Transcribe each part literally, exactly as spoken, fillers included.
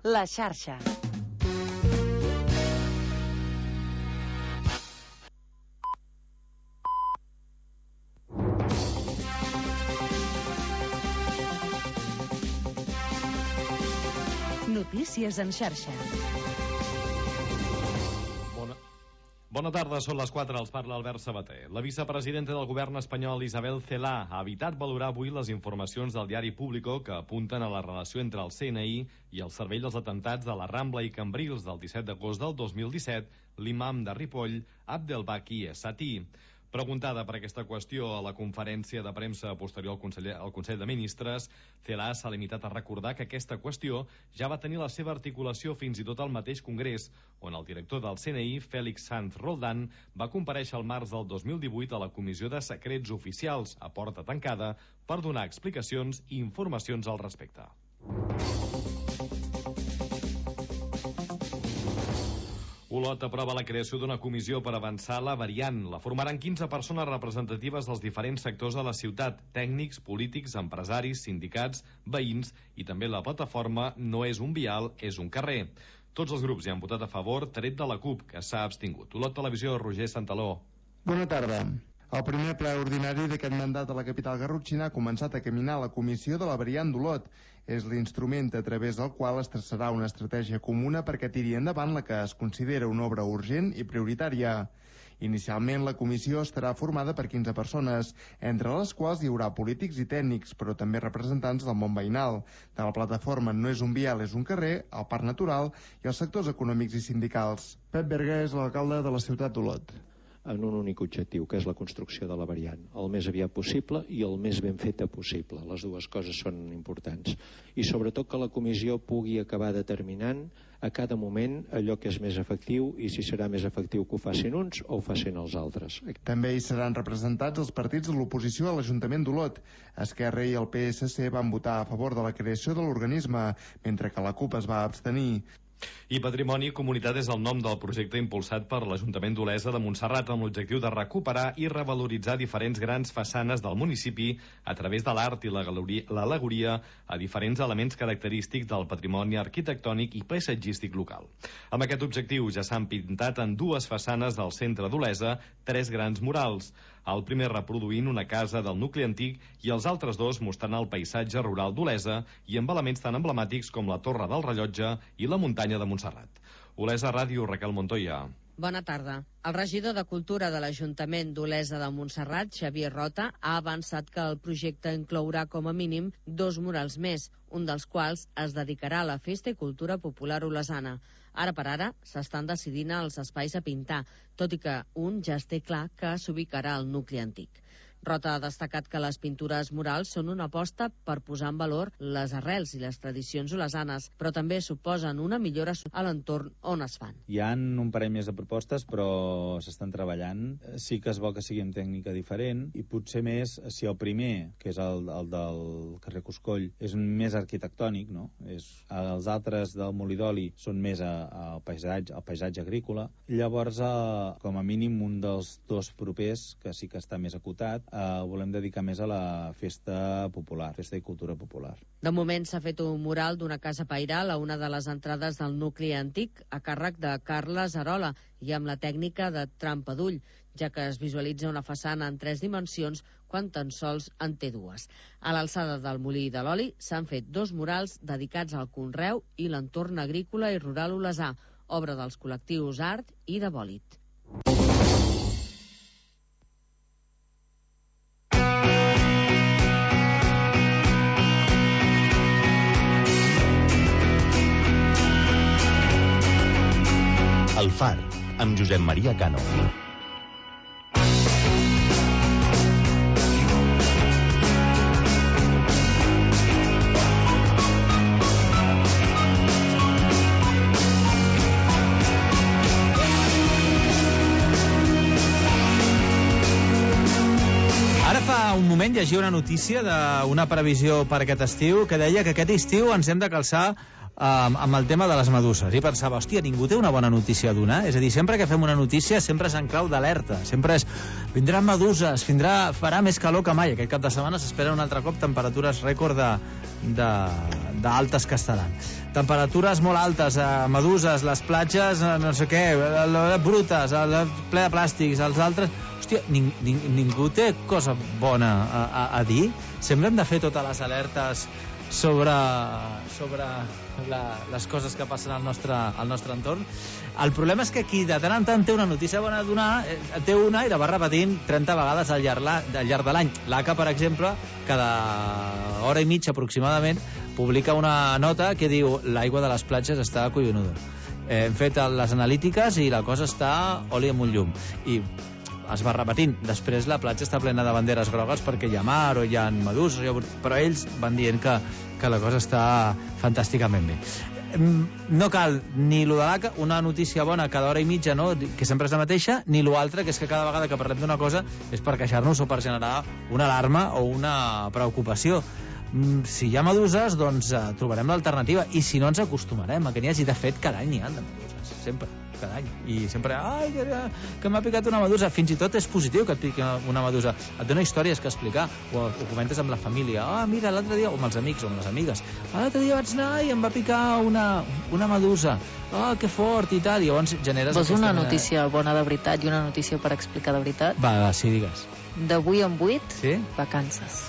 La xarxa. Notícies en xarxa. Bona, bona tarda, són les quatre, els parla Albert Sabater. La vicepresidenta del govern espanyol, Isabel Celaá, ha evitat valorar avui les informacions del diari Público que apunten a la relació entre el C N I i el cervell dels atemptats de la Rambla i Cambrils del disset d'agost del dos mil disset, l'imam de Ripoll, Abdelbaki Essati. Preguntada per aquesta qüestió a la conferència de premsa posterior al Consell, al Consell de Ministres, Celaá s'ha limitat a recordar que aquesta qüestió ja va tenir la seva articulació fins i tot al mateix Congrés, on el director del C N I, Félix Sanz Roldán, va comparèixer al març del dos mil divuit a la Comissió de Secrets Oficials, a porta tancada, per donar explicacions i informacions al respecte. Olot aprova la creació d'una comissió per avançar la variant. La formaran quinze persones representatives dels diferents sectors de la ciutat, tècnics, polítics, empresaris, sindicats, veïns i també la plataforma No és un vial, és un carrer. Tots els grups hi han votat a favor, tret de la CUP, que s'ha abstingut. Olot Televisió, Roger Santaló. Bona tarda. El primer ple ordinari d'aquest mandat a la capital garrotxina ha començat a caminar la comissió de la variant d'Olot. És l'instrument a través del qual es traçarà una estratègia comuna perquè tiri endavant la que es considera una obra urgent i prioritària. Inicialment, la comissió estarà formada per quinze persones, entre les quals hi haurà polítics i tècnics, però també representants del món veïnal, de la plataforma No és un vial, és un carrer, el Parc Natural i els sectors econòmics i sindicals. Pep Berga és l'alcalde de la ciutat d'Olot. En un únic objectiu, que és la construcció de la variant, el més aviat possible i el més ben feta possible. Les dues coses són importants. I sobretot que la comissió pugui acabar determinant a cada moment allò que és més efectiu i si serà més efectiu que ho facin uns o ho facin els altres. També hi seran representats els partits de l'oposició a l'Ajuntament d'Olot. Esquerra i el P S C van votar a favor de la creació de l'organisme, mentre que la CUP es va abstenir. I Patrimoni i Comunitat és el nom del projecte impulsat per l'Ajuntament d'Olesa de Montserrat amb l'objectiu de recuperar i revaloritzar diferents grans façanes del municipi a través de l'art i l'al·legoria a diferents elements característics del patrimoni arquitectònic i paisatgístic local. Amb aquest objectiu ja s'han pintat en dues façanes del centre d'Olesa tres grans murals, el primer reproduint una casa del nucli antic i els altres dos mostrant el paisatge rural d'Olesa i amb elements tan emblemàtics com la Torre del Rellotge i la muntanya de Montserrat. Olesa Ràdio, Raquel Montoya. Bona tarda. El regidor de Cultura de l'Ajuntament d'Olesa de Montserrat, Xavier Rota, ha avançat que el projecte inclourà com a mínim dos murals més, un dels quals es dedicarà a la festa i cultura popular olesana. Ara per ara s'estan decidint els espais a pintar, tot i que un ja es té clar que s'ubicarà al nucli antic. Rota ha destacat que les pintures murals són una aposta per posar en valor les arrels i les tradicions olesanes, però també suposen una millora a l'entorn on es fan. Hi ha un parell més de propostes, però s'estan treballant. Sí que es vol que sigui amb tècnica diferent i potser més, si el primer, que és el, el del carrer Coscoll, és més arquitectònic, no? És, els altres del Molí d'Oli són més al paisatge, al paisatge agrícola. Llavors, eh, com a mínim, un dels dos propers, que sí que està més acotat, Uh, volem dedicar més a la festa popular, festa i cultura popular. De moment s'ha fet un mural d'una casa pairal a una de les entrades del nucli antic a càrrec de Carles Arola i amb la tècnica de trampa d'ull, ja que es visualitza una façana en tres dimensions quan tan sols en té dues. A l'alçada del Molí de l'Oli s'han fet dos murals dedicats al conreu i l'entorn agrícola i rural olesà, obra dels col·lectius Art i de Bòlit. El Far, amb Josep Maria Cano. Ara fa un moment llegia una notícia d'una previsió per aquest estiu que deia que aquest estiu ens hem de calçar amb el tema de les meduses, i pensava, hòstia, ningú té una bona notícia a donar? És a dir, sempre que fem una notícia sempre és en clau d'alerta, sempre és vindran meduses, vindrà, farà més calor que mai. Aquest cap de setmana s'espera un altre cop temperatures rècord d'altes que estaran. Temperatures molt altes, eh, meduses, les platges, eh, no sé què, eh, brutes, eh, ple de plàstics, els altres... Hòstia, ning, ning, ningú té cosa bona a, a, a dir? Sempre hem de fer totes les alertes sobre, sobre la, les coses que passen al nostre, al nostre entorn. El problema és que qui de tant en tant té una notícia bona a donar, eh, té una i la va repetint trenta vegades al llarg, la, al llarg de l'any. L'A C A, per exemple, cada hora i mitja aproximadament, publica una nota que diu l'aigua de les platges està collonuda. Eh, hem fet les analítiques i la cosa està oli amb un llum. I es va repetint. Després la platja està plena de banderes grogues perquè hi ha mar o hi ha meduses, però ells van dient que, que la cosa està fantàsticament bé. No cal ni lo de l'A C A, una notícia bona cada hora i mitja, no? Que sempre és la mateixa, ni lo altre, que és que cada vegada que parlem d'una cosa és per queixar-nos o per generar una alarma o una preocupació. Si hi ha meduses, doncs eh, trobarem l'alternativa, i si no ens acostumarem a que n'hi hagi. De fet, cada any n'hi ha de meduses, sempre, cada any, i sempre, ai, que, que m'ha picat una medusa. Fins i tot és positiu que et piqui una medusa, et dona històries que explicar, o ho comentes amb la família. Ah, mira, l'altre dia, o amb els amics o amb les amigues, l'altre dia vaig anar i em va picar una, una medusa. Ah, que fort i tal, i llavors generes... Vols una notícia bona de veritat i una notícia per explicar de veritat? Va, va, sí, digues. D'avui en vuit, sí? Vacances.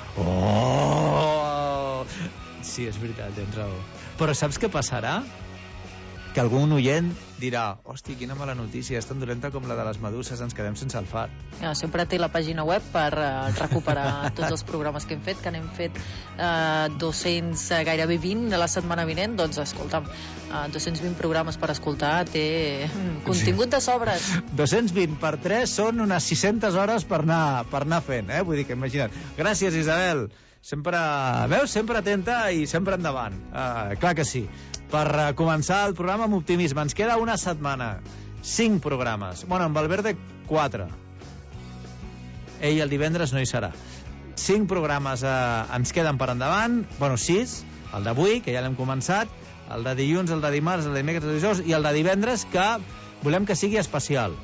Oh! Sí, és veritat, tens raó. Però saps què passarà? Que algun oient dirà, hosti, quina mala notícia, és tan dolenta com la de les meduses, ens quedem sense el far. Ja, sempre té la pàgina web per uh, recuperar tots els programes que hem fet, que n'hem fet uh, dos-cents, uh, gairebé vint de la setmana vinent. Doncs escolta'm, uh, dos-cents vint programes per escoltar, té mm, contingut de sobres. dos-cents vint per tres són unes sis-centes hores per anar, per anar fent, eh? Vull dir que imagina't. Gràcies, Isabel. Sempre, veus, sempre atenta i sempre endavant. Uh, clar que sí. Per uh, començar el programa amb optimisme. Ens queda una setmana. Cinc programes. Bueno, amb Valverde, quatre. Ell el divendres no hi serà. Cinc programes uh, ens queden per endavant. Bueno, sis. El d'avui, que ja l'hem començat. El de dilluns, el de dimarts, el de dimecres, el de dijous. I el de divendres, que volem que sigui especial.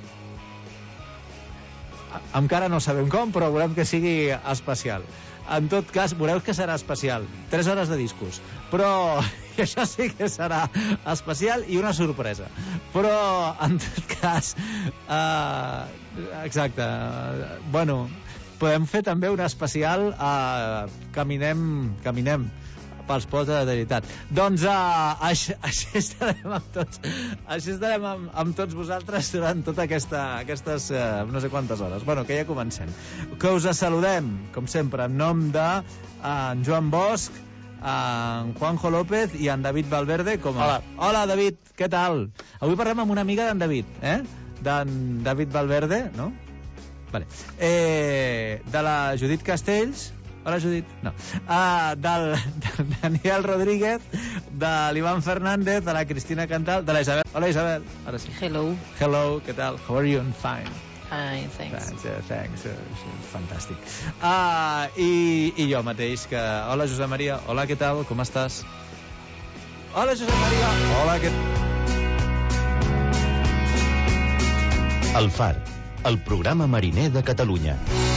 Encara no sabem com, però volem que sigui especial. En tot cas, veureu que serà especial. Tres hores de discos. Però això sí que serà especial i una sorpresa. Però, en tot cas, uh, exacte, uh, bueno, podem fer també un especial uh, Caminem, caminem pels pots de veritat. Doncs uh, així, així estarem amb tots així estarem amb, amb tots vosaltres durant tota aquesta, aquestes uh, no sé quantes hores. Bueno, que ja comencem. Que us saludem, com sempre, en nom de uh, en Joan Bosch, en Juanjo López i en David Valverde. Com a... Hola. Hola, David, què tal? Avui parlem amb una amiga d'en David, eh? D'en David Valverde, no? Vale. Eh, de la Judit Castells. Hola, Judit. No. Uh, del, del Daniel Rodríguez, de l'Ivan Fernández, de la Cristina Cantal, de la Isabel. Hola, Isabel. Ara sí. Hello. Hello, què tal? How are you? I'm fine. Fine, thanks. Thanks, uh, thanks. Uh, fantàstic. Uh, i, I jo mateix, que... Hola, Josep Maria. Hola, què tal? Com estàs? Hola, Josep Maria. Hola, què tal? El Far, el programa mariner de Catalunya.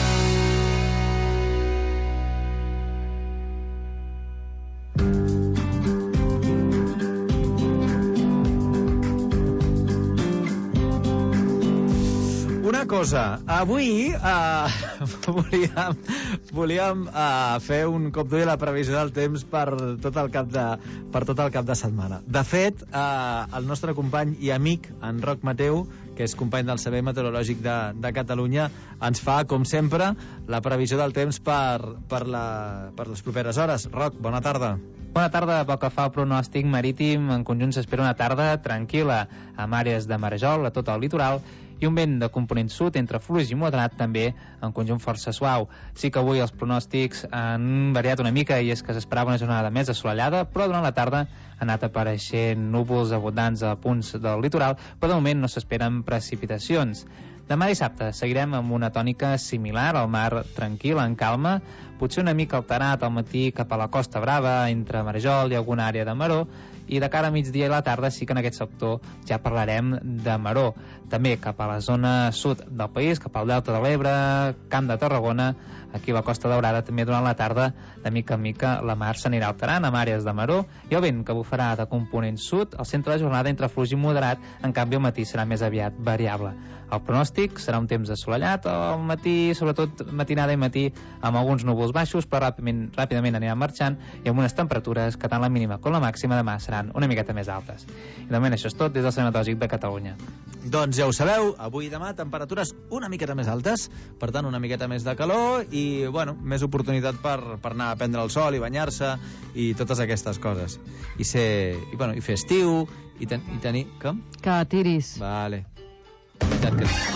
Cosa. Avui uh, volíem, volíem uh, fer un cop d'ull a la previsió del temps per tot el cap de, per tot el cap de setmana. De fet, uh, el nostre company i amic, en Roc Mateu, que és company del Servei Meteorològic de, de Catalunya, ens fa, com sempre, la previsió del temps per, per, la, per les properes hores. Roc, bona tarda. Bona tarda. Pel que fa al pronòstic marítim, en conjunt s'espera una tarda tranquil·la amb àrees de marejol a tot el litoral i un vent de component sud entre fluix i moderat, també en conjunt força suau. Sí que avui els pronòstics han variat una mica i és que s'esperava una jornada més assolellada, però durant la tarda han anat apareixent núvols abundants a punts del litoral, però de moment no s'esperen precipitacions. Demà dissabte seguirem amb una tònica similar, al mar tranquil, en calma, potser una mica alterat al matí cap a la Costa Brava, entre Marejol i alguna àrea de Maró, i de cara a migdia i la tarda sí que en aquest sector ja parlarem de maror. També cap a la zona sud del país, cap al Delta de l'Ebre, Camp de Tarragona, aquí a la Costa Daurada també durant la tarda, de mica en mica la mar s'anirà alterant amb àrees de maror i el vent que bufarà de component sud al centre de la jornada entre fluix i moderat, en canvi al matí serà més aviat variable. El pronòstic serà un temps assolellat al matí, sobretot matinada i matí, amb alguns núvols baixos, però ràpidament, ràpidament aniran marxant i amb unes temperatures que tant la mínima com la màxima demà seran una miqueta més altes. I de moment això és tot des del Servei Meteorològic de Catalunya. Doncs ja ho sabeu, avui i demà temperatures una miqueta més altes, per tant una miqueta més de calor i, bueno, més oportunitat per, per anar a prendre el sol i banyar-se i totes aquestes coses. I ser, i, bueno, i fer estiu i, ten, i tenir... Com? Que tiris. Vale. Veritat que sí.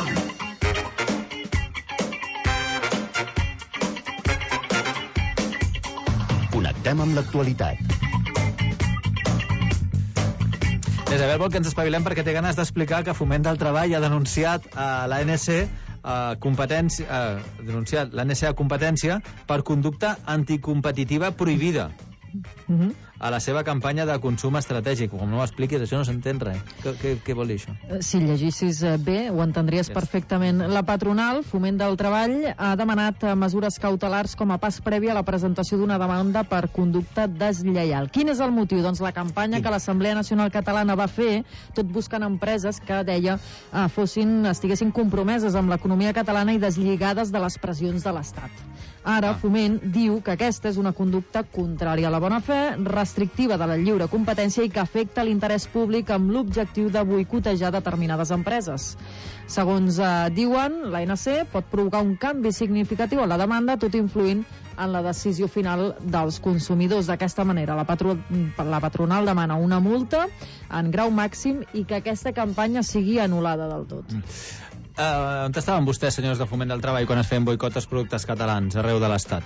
Connectem amb l'actualitat. La Isabel vol que ens espavilem perquè té ganes d'explicar que Foment del Treball ha denunciat a l'A N C uh, competència, uh, denunciat l'A N C a competència per conducta anticompetitiva prohibida. Mhm. A la seva campanya de consum estratègic. Com no ho expliquis, això no s'entén res. Què, què, què vol dir això? Si llegissis bé, ho entendries yes. perfectament. La patronal, Foment del Treball, ha demanat mesures cautelars com a pas previ a la presentació d'una demanda per conducta deslleial. Quin és el motiu? Doncs la campanya Quin? que l'Assemblea Nacional Catalana va fer, tot buscant empreses que, deia, eh, fossin, estiguessin compromeses amb l'economia catalana i deslligades de les pressions de l'Estat. Ara, ah. Foment diu que aquesta és una conducta contrària a la bona fe, restrictiva de la lliure competència i que afecta l'interès públic amb l'objectiu de boicotejar determinades empreses. Segons eh, diuen, l'A N C pot provocar un canvi significatiu a la demanda, tot influint en la decisió final dels consumidors. D'aquesta manera, la, patro la patronal demana una multa en grau màxim i que aquesta campanya sigui anul·lada del tot. Mm. Uh, on estaven vostès, senyors de Foment del Treball, quan es feien boicot als productes catalans arreu de l'Estat?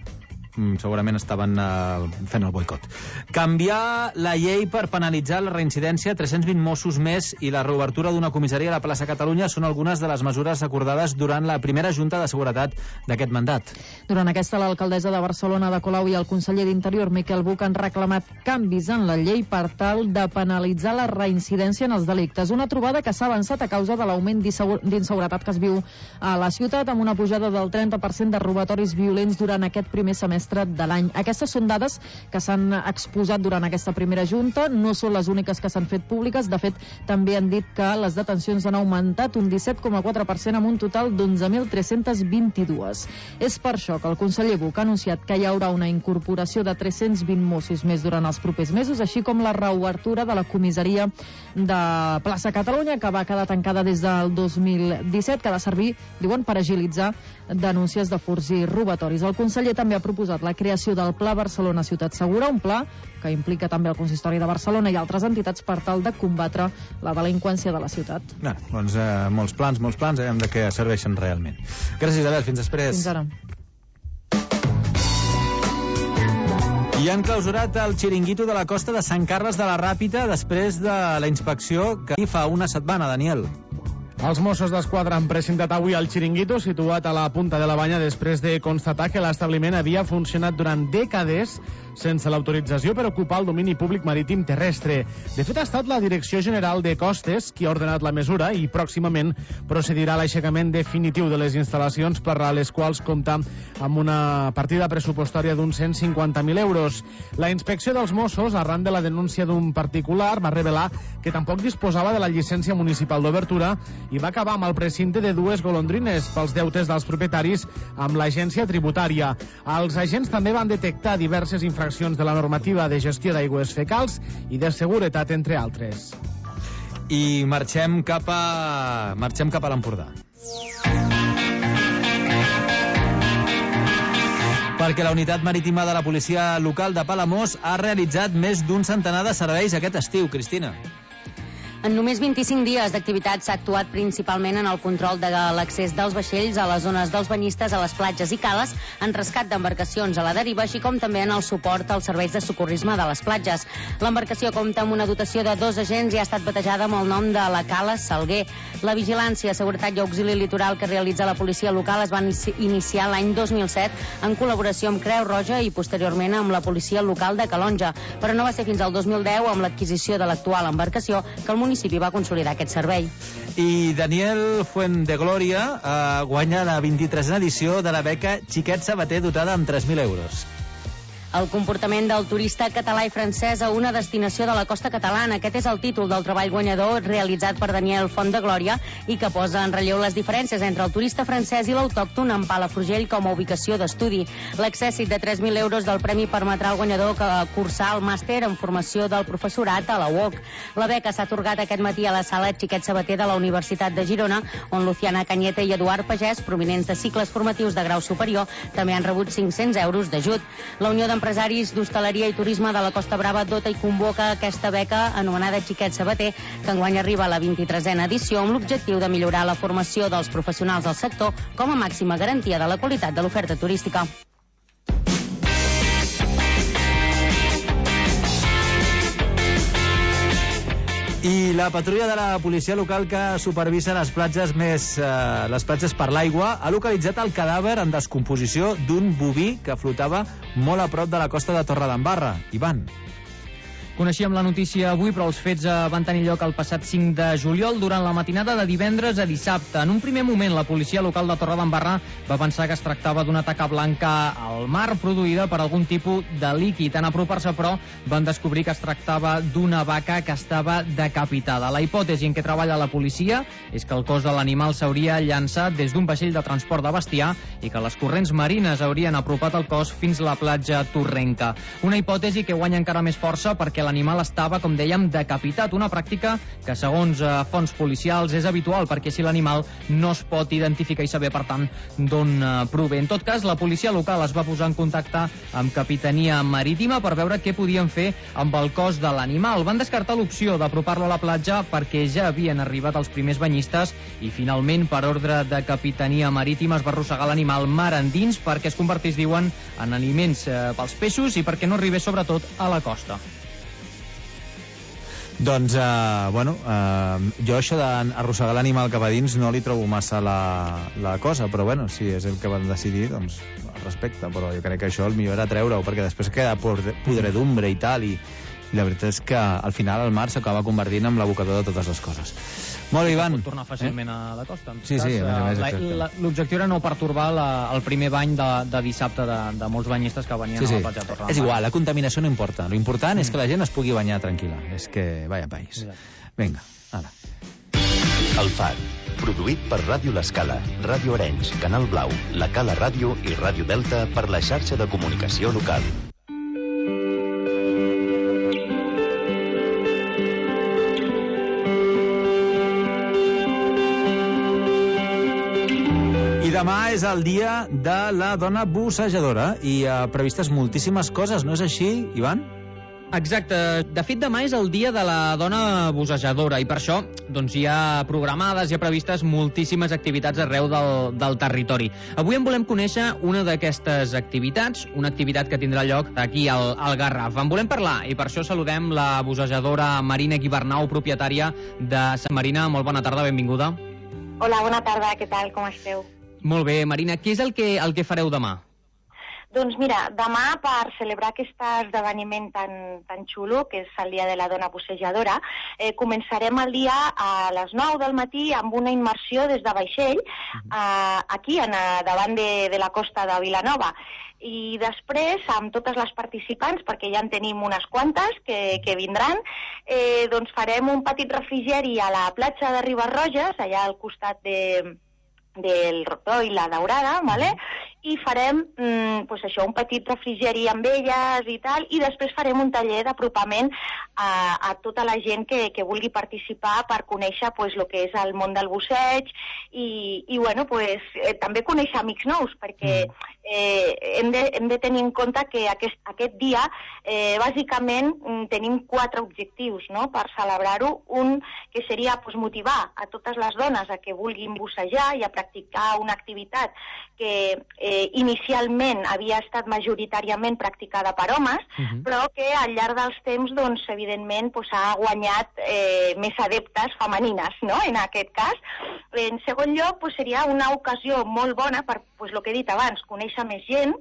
Mm, segurament estaven uh, fent el boicot. Canviar la llei per penalitzar la reincidència, tres-cents vint Mossos més i la reobertura d'una comissaria a la plaça Catalunya són algunes de les mesures acordades durant la primera Junta de Seguretat d'aquest mandat. Durant aquesta, l'alcaldessa de Barcelona, Ada Colau, i el conseller d'Interior, Miquel Buch, han reclamat canvis en la llei per tal de penalitzar la reincidència en els delictes. Una trobada que s'ha avançat a causa de l'augment d'inseguretat que es viu a la ciutat, amb una pujada del trenta per cent de robatoris violents durant aquest primer semestre de l'any. Aquestes són dades que s'han exposat durant aquesta primera junta, no són les úniques que s'han fet públiques. De fet, també han dit que les detencions han augmentat un disset coma quatre per cent amb un total d'onze mil tres-cents vint-i-dos. És per això que el conseller Buch ha anunciat que hi haurà una incorporació de tres-cents vint Mossos més durant els propers mesos, així com la reobertura de la comissaria de plaça Catalunya, que va quedar tancada des del dos mil disset, que ha de servir, diuen, per agilitzar denúncies de furts i robatoris. El conseller també ha proposat la creació del Pla Barcelona Ciutat Segura, un pla que implica també el Consistori de Barcelona i altres entitats per tal de combatre la delinqüència de la ciutat. No, doncs eh, molts plans, molts plans, veiem de què serveixen realment. Gràcies, Isabel, fins després. Fins ara. I han clausurat el xiringuito de la costa de Sant Carles de la Ràpita després de la inspecció que fa una setmana, Daniel. Els Mossos d'Esquadra han presentat avui el xiringuito situat a la punta de la Banya després de constatar que l'establiment havia funcionat durant dècades sense l'autorització per ocupar el domini públic marítim terrestre. De fet, ha estat la Direcció General de Costes qui ha ordenat la mesura i pròximament procedirà a l'aixecament definitiu de les instal·lacions, per a les quals compta amb una partida pressupostària d'uns cent cinquanta mil euros. La inspecció dels Mossos, arran de la denúncia d'un particular, va revelar que tampoc disposava de la llicència municipal d'obertura i va acabar amb el precinte de dues golondrines pels deutes dels propietaris amb l'agència tributària. Els agents també van detectar diverses infraccions de la normativa de gestió d'aigües fecals i de seguretat, entre altres. I marxem cap a marxem cap a l'Empordà. Perquè la unitat marítima de la policia local de Palamós ha realitzat més d'un centenar de serveis aquest estiu, Cristina. En només vint-i-cinc dies d'activitat s'ha actuat principalment en el control de l'accés dels vaixells a les zones dels banyistes, a les platges i cales, en rescat d'embarcacions a la deriva, així com també en el suport als serveis de socorrisme de les platges. L'embarcació compta amb una dotació de dos agents i ha estat batejada amb el nom de la Cala Salguer. La vigilància, seguretat i auxili litoral que realitza la policia local es van iniciar l'any dos mil set en col·laboració amb Creu Roja i posteriorment amb la policia local de Calonja, però no va ser fins al dos mil deu, amb l'adquisició de l'actual embarcació, que el municipi va consolidar aquest servei. I Daniel Fuenteglòria eh, guanya la vint-i-tresena edició de la beca Xiquet Sabater, dotada amb tres mil euros. El comportament del turista català i francès a una destinació de la costa catalana. Aquest és el títol del treball guanyador realitzat per Daniel Fuenteglòria i que posa en relleu les diferències entre el turista francès i l'autòcton en Palafrugell com a ubicació d'estudi. L'excèssit de tres mil euros del premi permetrà al guanyador que cursar el màster en formació del professorat a la U O C. La beca s'ha atorgat aquest matí a la sala Xiquet Sabater de la Universitat de Girona, on Luciana Cañete i Eduard Pagès, provinents de cicles formatius de grau superior, també han rebut cinc-cents euros d'ajut. La Unió d'Empresaris d'Hostaleria i Turisme de la Costa Brava dota i convoca aquesta beca anomenada Xiquet Sabater, que enguany arriba a la vint-i-tresena edició amb l'objectiu de millorar la formació dels professionals del sector com a màxima garantia de la qualitat de l'oferta turística. I la patrulla de la policia local que supervisa les platges més eh, les platges per l'aigua ha localitzat el cadàver en descomposició d'un boví que flotava molt a prop de la costa de Torredembarra. Ivan. Coneixíem la notícia avui, però els fets van tenir lloc el passat cinc de juliol durant la matinada de divendres a dissabte. En un primer moment, la policia local de Torredembarra va pensar que es tractava d'una taca blanca al mar produïda per algun tipus de líquid. En apropar-se, però, van descobrir que es tractava d'una vaca que estava decapitada. La hipòtesi en què treballa la policia és que el cos de l'animal s'hauria llançat des d'un vaixell de transport de bestiar i que les corrents marines haurien apropat el cos fins a la platja Torrenca. Una hipòtesi que guanya encara més força perquè l'animal estava, com dèiem, decapitat, una pràctica que, segons eh, fonts policials, és habitual, perquè si l'animal no es pot identificar i saber, per tant, d'on eh, prové. En tot cas, la policia local es va posar en contacte amb Capitania Marítima per veure què podien fer amb el cos de l'animal. Van descartar l'opció d'apropar-lo a la platja perquè ja havien arribat els primers banyistes i, finalment, per ordre de Capitania Marítima, es va arrossegar l'animal mar endins perquè es convertís, diuen, en aliments eh, pels peixos i perquè no arribés, sobretot, a la costa. Doncs, eh, bueno, eh, jo això d'arrossegar l'animal cap a dins no li trobo massa la, la cosa, però bueno, si és el que van decidir, doncs al respecte, però jo crec que això el millor era treure-ho, perquè després queda podredumbre i tal, i, i la veritat és que al final el mar s'acaba convertint en l'abocador de totes les coses. Molt bé, Ivan. Pot tornar fàcilment eh? a la costa. Sí, sí, a més a més. L'objectiu era no pertorbar la, el primer bany de, de dissabte de, de molts banyistes que venien sí, sí. a la platja de Torredembarra. És igual, la contaminació no importa. L'important mm. és que la gent es pugui banyar tranquil·la. És que, vaya país. Vinga, ara. El Far, produït per Ràdio L'Escala, Ràdio Arenys, Canal Blau, La Cala Ràdio i Ràdio Delta per la xarxa de comunicació local. I demà és el dia de la dona bussejadora i ha previstes moltíssimes coses, no és així, Ivan? Exacte. De fet, demà és el dia de la dona bussejadora i per això doncs, hi ha programades, hi ha previstes moltíssimes activitats arreu del, del territori. Avui en volem conèixer una d'aquestes activitats, una activitat que tindrà lloc aquí al, al Garraf. En volem parlar i per això saludem la bussejadora Marina Guibernau, propietària de Sant Marina. Molt bona tarda, benvinguda. Hola, bona tarda, què tal, com esteu? Molt bé, Marina, què és el que, el que fareu demà? Doncs mira, demà, per celebrar aquest esdeveniment tan, tan xulo, que és el Dia de la Dona Bussejadora, eh, començarem el dia a les nou del matí amb una immersió des de vaixell, eh, aquí, en, davant de, de la costa de Vilanova. I després, amb totes les participants, perquè ja en tenim unes quantes que, que vindran, eh, doncs farem un petit refrigeri a la platja de Ribarroges, allà al costat de... del Rotó i la Daurada, ¿vale? I farem mm, pues això, un petit refrigeri amb elles i tal, i després farem un taller d'apropament a, a tota la gent que, que vulgui participar per conèixer pues, el que és el món del busseig i, i bueno, pues, eh, també conèixer amics nous, perquè eh, hem, de, hem de tenir en compte que aquest, aquest dia eh, bàsicament tenim quatre objectius, no?, per celebrar-ho. Un que seria pues, motivar a totes les dones a que vulguin bussejar i a practicar una activitat que eh, inicialment havia estat majoritàriament practicada per homes, uh-huh. però que al llarg dels temps, doncs, evidentment, pues, ha guanyat eh, més adeptes femenines, no?, en aquest cas. En segon lloc, pues, seria una ocasió molt bona per, pues, el que he dit abans, conèixer més gent,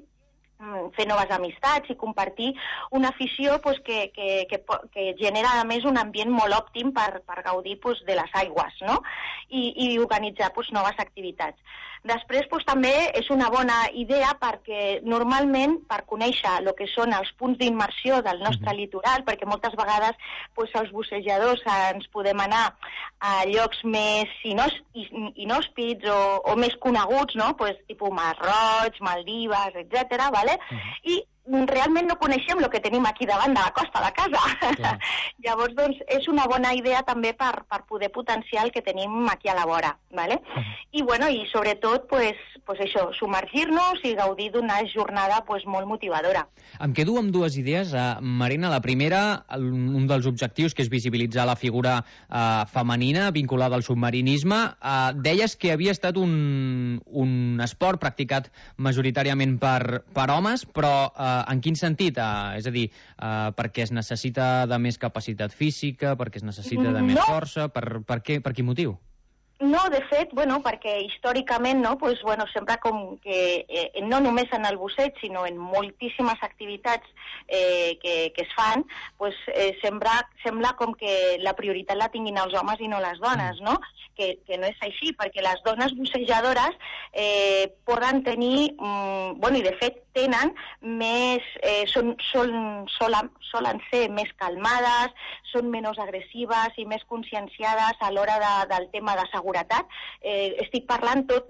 fer noves amistats i compartir una afició pues, que, que, que, que genera a més un ambient molt òptim per, per gaudir pues, de les aigües, no?, I, i organitzar pues, noves activitats. Després pues, també és una bona idea perquè normalment per conèixer el que són els punts d'immersió del nostre uh-huh. litoral, perquè moltes vegades pues, els bussejadors ens podem anar a llocs més inhós, inhòspits o, o més coneguts, no?, pues, tipus Mar Roig, Maldives, etcètera, ¿vale? Uh-huh. I realment no coneixem el que tenim aquí davant de la costa de casa. Llavors, doncs, és una bona idea també per, per poder potenciar el que tenim aquí a la vora, ¿vale? Uh-huh. I, bueno, i sobretot, pues, pues això, submergir-nos i gaudir d'una jornada pues, molt motivadora. Em quedo amb dues idees. Uh, Marina, la primera, un dels objectius, que és visibilitzar la figura uh, femenina vinculada al submarinisme. Uh, deies que havia estat un, un esport practicat majoritàriament per, per homes, però uh, en quin sentit? Uh, és a dir, uh, perquè es necessita de més capacitat física, perquè es necessita de més no. força, per, per, què, per quin motiu? No, de fet, bueno, perquè històricament, no, pues, bueno, sempre com que, eh, no només en el busseig, sinó en moltíssimes activitats eh, que, que es fan, pues, eh, sembla, sembla com que la prioritat la tinguin els homes i no les dones, no? Que, que no és així, perquè les dones bussejadores eh, poden tenir, mm, bueno, i de fet tenen més, eh, són, són, solen, solen ser més calmades, són menys agressives i més conscienciades a l'hora de, del tema de seguretat. Eh, estic parlant tot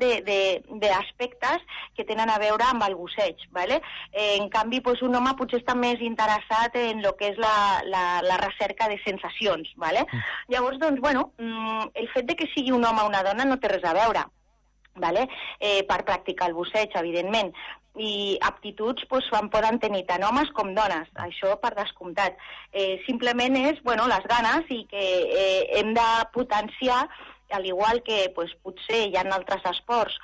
d'aspectes que tenen a veure amb el busseig, ¿vale? Eh, en canvi, pues, un home potser està més interessat en el que és la, la, la recerca de sensacions, ¿vale? Mm. Llavors, doncs, bueno, el fet de que sigui un home o una dona no té res a veure, ¿vale? Eh, per practicar el busseig, evidentment. I aptituds pues, van poden tenir tant homes com dones, això per descomptat. Eh, simplement és, bueno, les ganes i que eh, hem de potenciar, al igual que pues, potser hi ha altres esports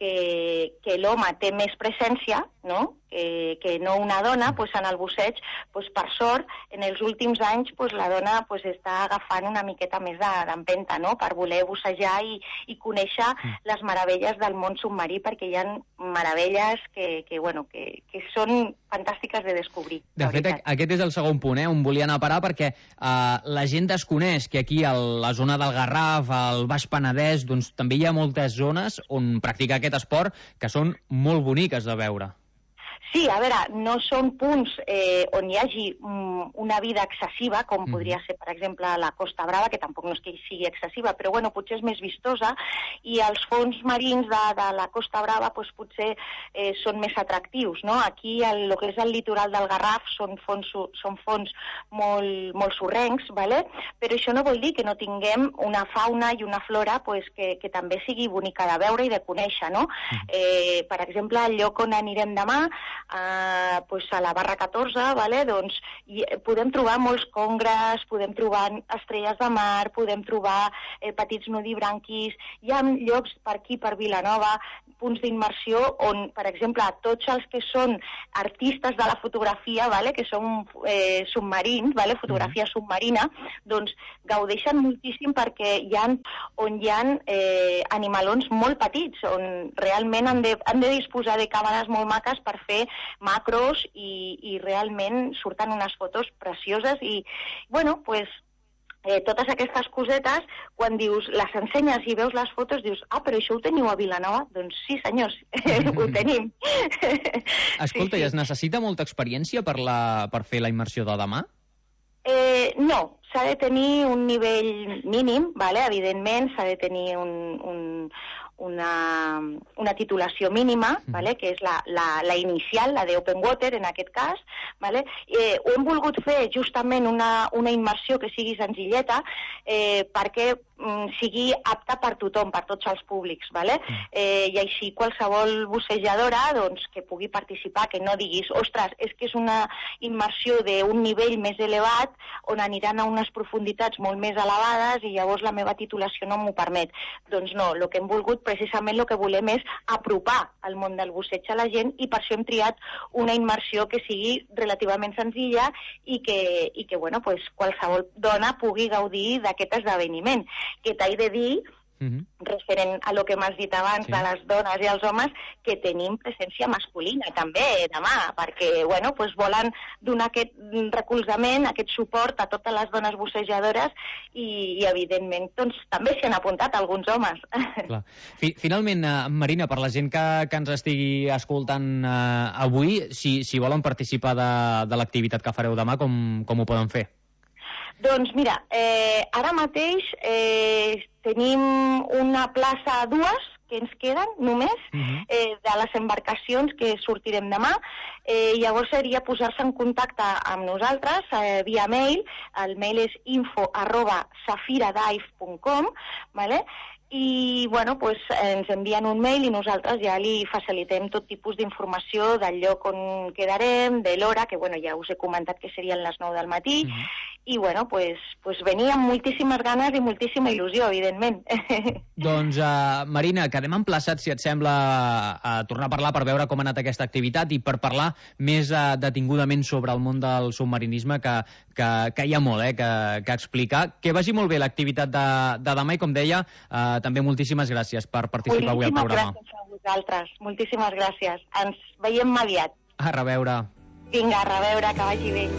que, que l'home té més presència, no?, que, que no una dona, pues, en el busseig, pues, per sort, en els últims anys pues, la dona pues, està agafant una miqueta més d'empenta, no?, per voler bussejar i, i conèixer les meravelles del món submarí, perquè hi ha meravelles que, que, bueno, que, que són fantàstiques de descobrir. De fet, aquest és el segon punt, eh, on volia anar a parar, perquè eh, la gent desconeix que aquí, a la zona del Garraf, al Baix Penedès, doncs també hi ha moltes zones on practicar aquest esport que són molt boniques de veure. Sí, a veure, no són punts eh, on hi hagi mm, una vida excessiva, com mm. podria ser, per exemple, la Costa Brava, que tampoc no és que sigui excessiva, però bueno, potser és més vistosa, i els fons marins de, de la Costa Brava pues, potser eh, són més atractius, no? Aquí, el, el que és el litoral del Garraf, són fons, són fons molt, molt sorrencs, ¿vale? Però això no vol dir que no tinguem una fauna i una flora pues, que, que també sigui bonica de veure i de conèixer, no? Mm. Eh, per exemple, el lloc on anirem demà, Uh, pues a la barra catorze, vale? Doncs, i podem trobar molts congres, podem trobar estrelles de mar, podem trobar eh, petits nudibranquis, hi ha llocs per aquí, per Vilanova, punts d'immersió on, per exemple, tots els que són artistes de la fotografia, vale? Que són eh, submarins, vale? Fotografia submarina, doncs gaudeixen moltíssim perquè hi ha, on hi ha eh, animalons molt petits, on realment han de, han de disposar de càmeres molt maques per fer macros i, i realment surten unes fotos precioses i, bueno, pues, eh, totes aquestes cosetes, quan dius, les ensenyes i veus les fotos, dius, ah, però això ho teniu a Vilanova? Doncs sí, senyors, ho tenim. Escolta, sí, sí. I es necessita molta experiència per, la, per fer la immersió de demà? Eh, no, s'ha de tenir un nivell mínim, vale? Evidentment, s'ha de tenir un... un Una, una titulació mínima, vale? Que és la, la, la inicial, la d'Open Water, en aquest cas. Vale? Eh, ho hem volgut fer justament una, una immersió que sigui senzilleta, eh, perquè sigui apta per tothom, per tots els públics, vale? Eh, i així qualsevol bussejadora doncs, que pugui participar, que no diguis, ostres, és que és una immersió d'un nivell més elevat on aniran a unes profunditats molt més elevades i llavors la meva titulació no m'ho permet. Doncs no, el que hem volgut, precisament el que volem és apropar el món del busseig a la gent i per això hem triat una immersió que sigui relativament senzilla i que, i que bueno, pues, qualsevol dona pugui gaudir d'aquest esdeveniment. Que t'he de dir, uh-huh. referent a lo que m'has dit abans, sí. de les dones i els homes, que tenim presència masculina també demà, perquè bueno, pues, volen donar aquest recolzament, aquest suport a totes les dones bussejadores i, i evidentment, doncs, també s'hi han apuntat alguns homes. Clar. Finalment, Marina, per la gent que, que ens estigui escoltant uh, avui, si, si volen participar de, de l'activitat que fareu demà, com, com ho poden fer? Doncs mira, eh, ara mateix eh, tenim una plaça a dues que ens queden només, uh-huh. eh, de les embarcacions que sortirem demà. Eh, llavors seria posar-se en contacte amb nosaltres eh, via mail. El mail és info arroba safiradive punt com, vale? I bueno, pues, ens envien un mail i nosaltres ja li facilitem tot tipus d'informació del lloc on quedarem, de l'hora, que bueno, ja us he comentat que serien les nou del matí, mm. i bueno, pues, pues venir amb moltíssimes ganes i moltíssima il·lusió, evidentment. Doncs, uh, Marina, quedem emplaçats, si et sembla, a tornar a parlar per veure com ha anat aquesta activitat i per parlar més uh, detingudament sobre el món del submarinisme, que, que, que hi ha molt eh, que, que explicar. Que vagi molt bé l'activitat de, de demà i, com deia, uh, també moltíssimes gràcies per participar avui al programa. Moltíssimes gràcies a vosaltres. Moltíssimes gràcies. Ens veiem aviat. A reveure. Vinga, a reveure, que vagi bé.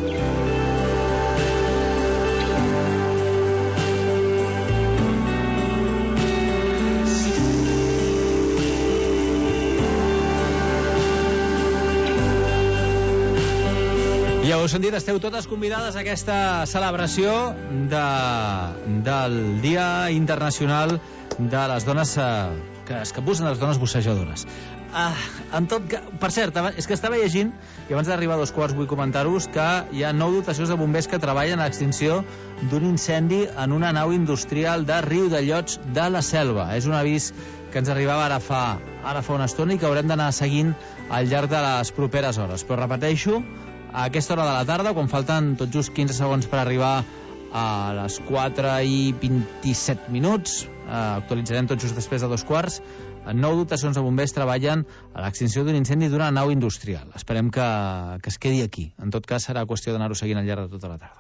Ja ho heu sentit, esteu totes convidades a aquesta celebració de, del Dia Internacional de les dones eh, que es capbussen, les dones bussejadores. Ah, en tot cas, per cert, és que estava llegint, i abans d'arribar a dos quarts vull comentar-vos que hi ha nou dotacions de bombers que treballen a l'extinció d'un incendi en una nau industrial de Riudellots de la Selva. És un avís que ens arribava ara fa, ara fa una estona i que haurem d'anar seguint al llarg de les properes hores. Però repeteixo, a aquesta hora de la tarda, quan falten tot just quinze segons per arribar a les quatre i vint-i-set minuts, eh, actualitzarem tot just després de dos quarts, nou dotacions de bombers treballen a l'extinció d'un incendi d'una nau industrial. Esperem que, que es quedi aquí. En tot cas, serà qüestió d'anar-ho seguint al llarg de tota la tarda.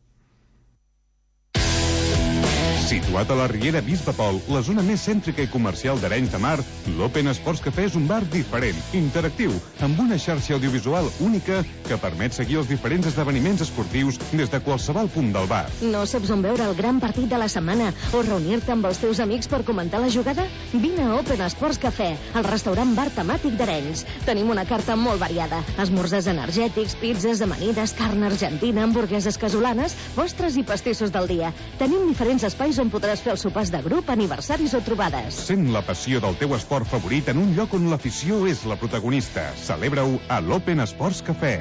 Situat a la Riera Bisbe Pol, la zona més cèntrica i comercial d'Arenys de Mar, l'Open Sports Café és un bar diferent, interactiu, amb una xarxa audiovisual única que permet seguir els diferents esdeveniments esportius des de qualsevol punt del bar. No saps on veure el gran partit de la setmana o reunir-te amb els teus amics per comentar la jugada? Vine a Open Sports Café, el restaurant bar temàtic d'Arenys. Tenim una carta molt variada, esmorzars energètics, pizzas, amanides, carn argentina, hamburgueses casolanes, postres i pastissos del dia. Tenim diferents espais on podràs fer els sopars de grup, aniversaris o trobades. Sent la passió del teu esport favorit en un lloc on l'afició és la protagonista. Celebra-ho a l'Open Sports Café.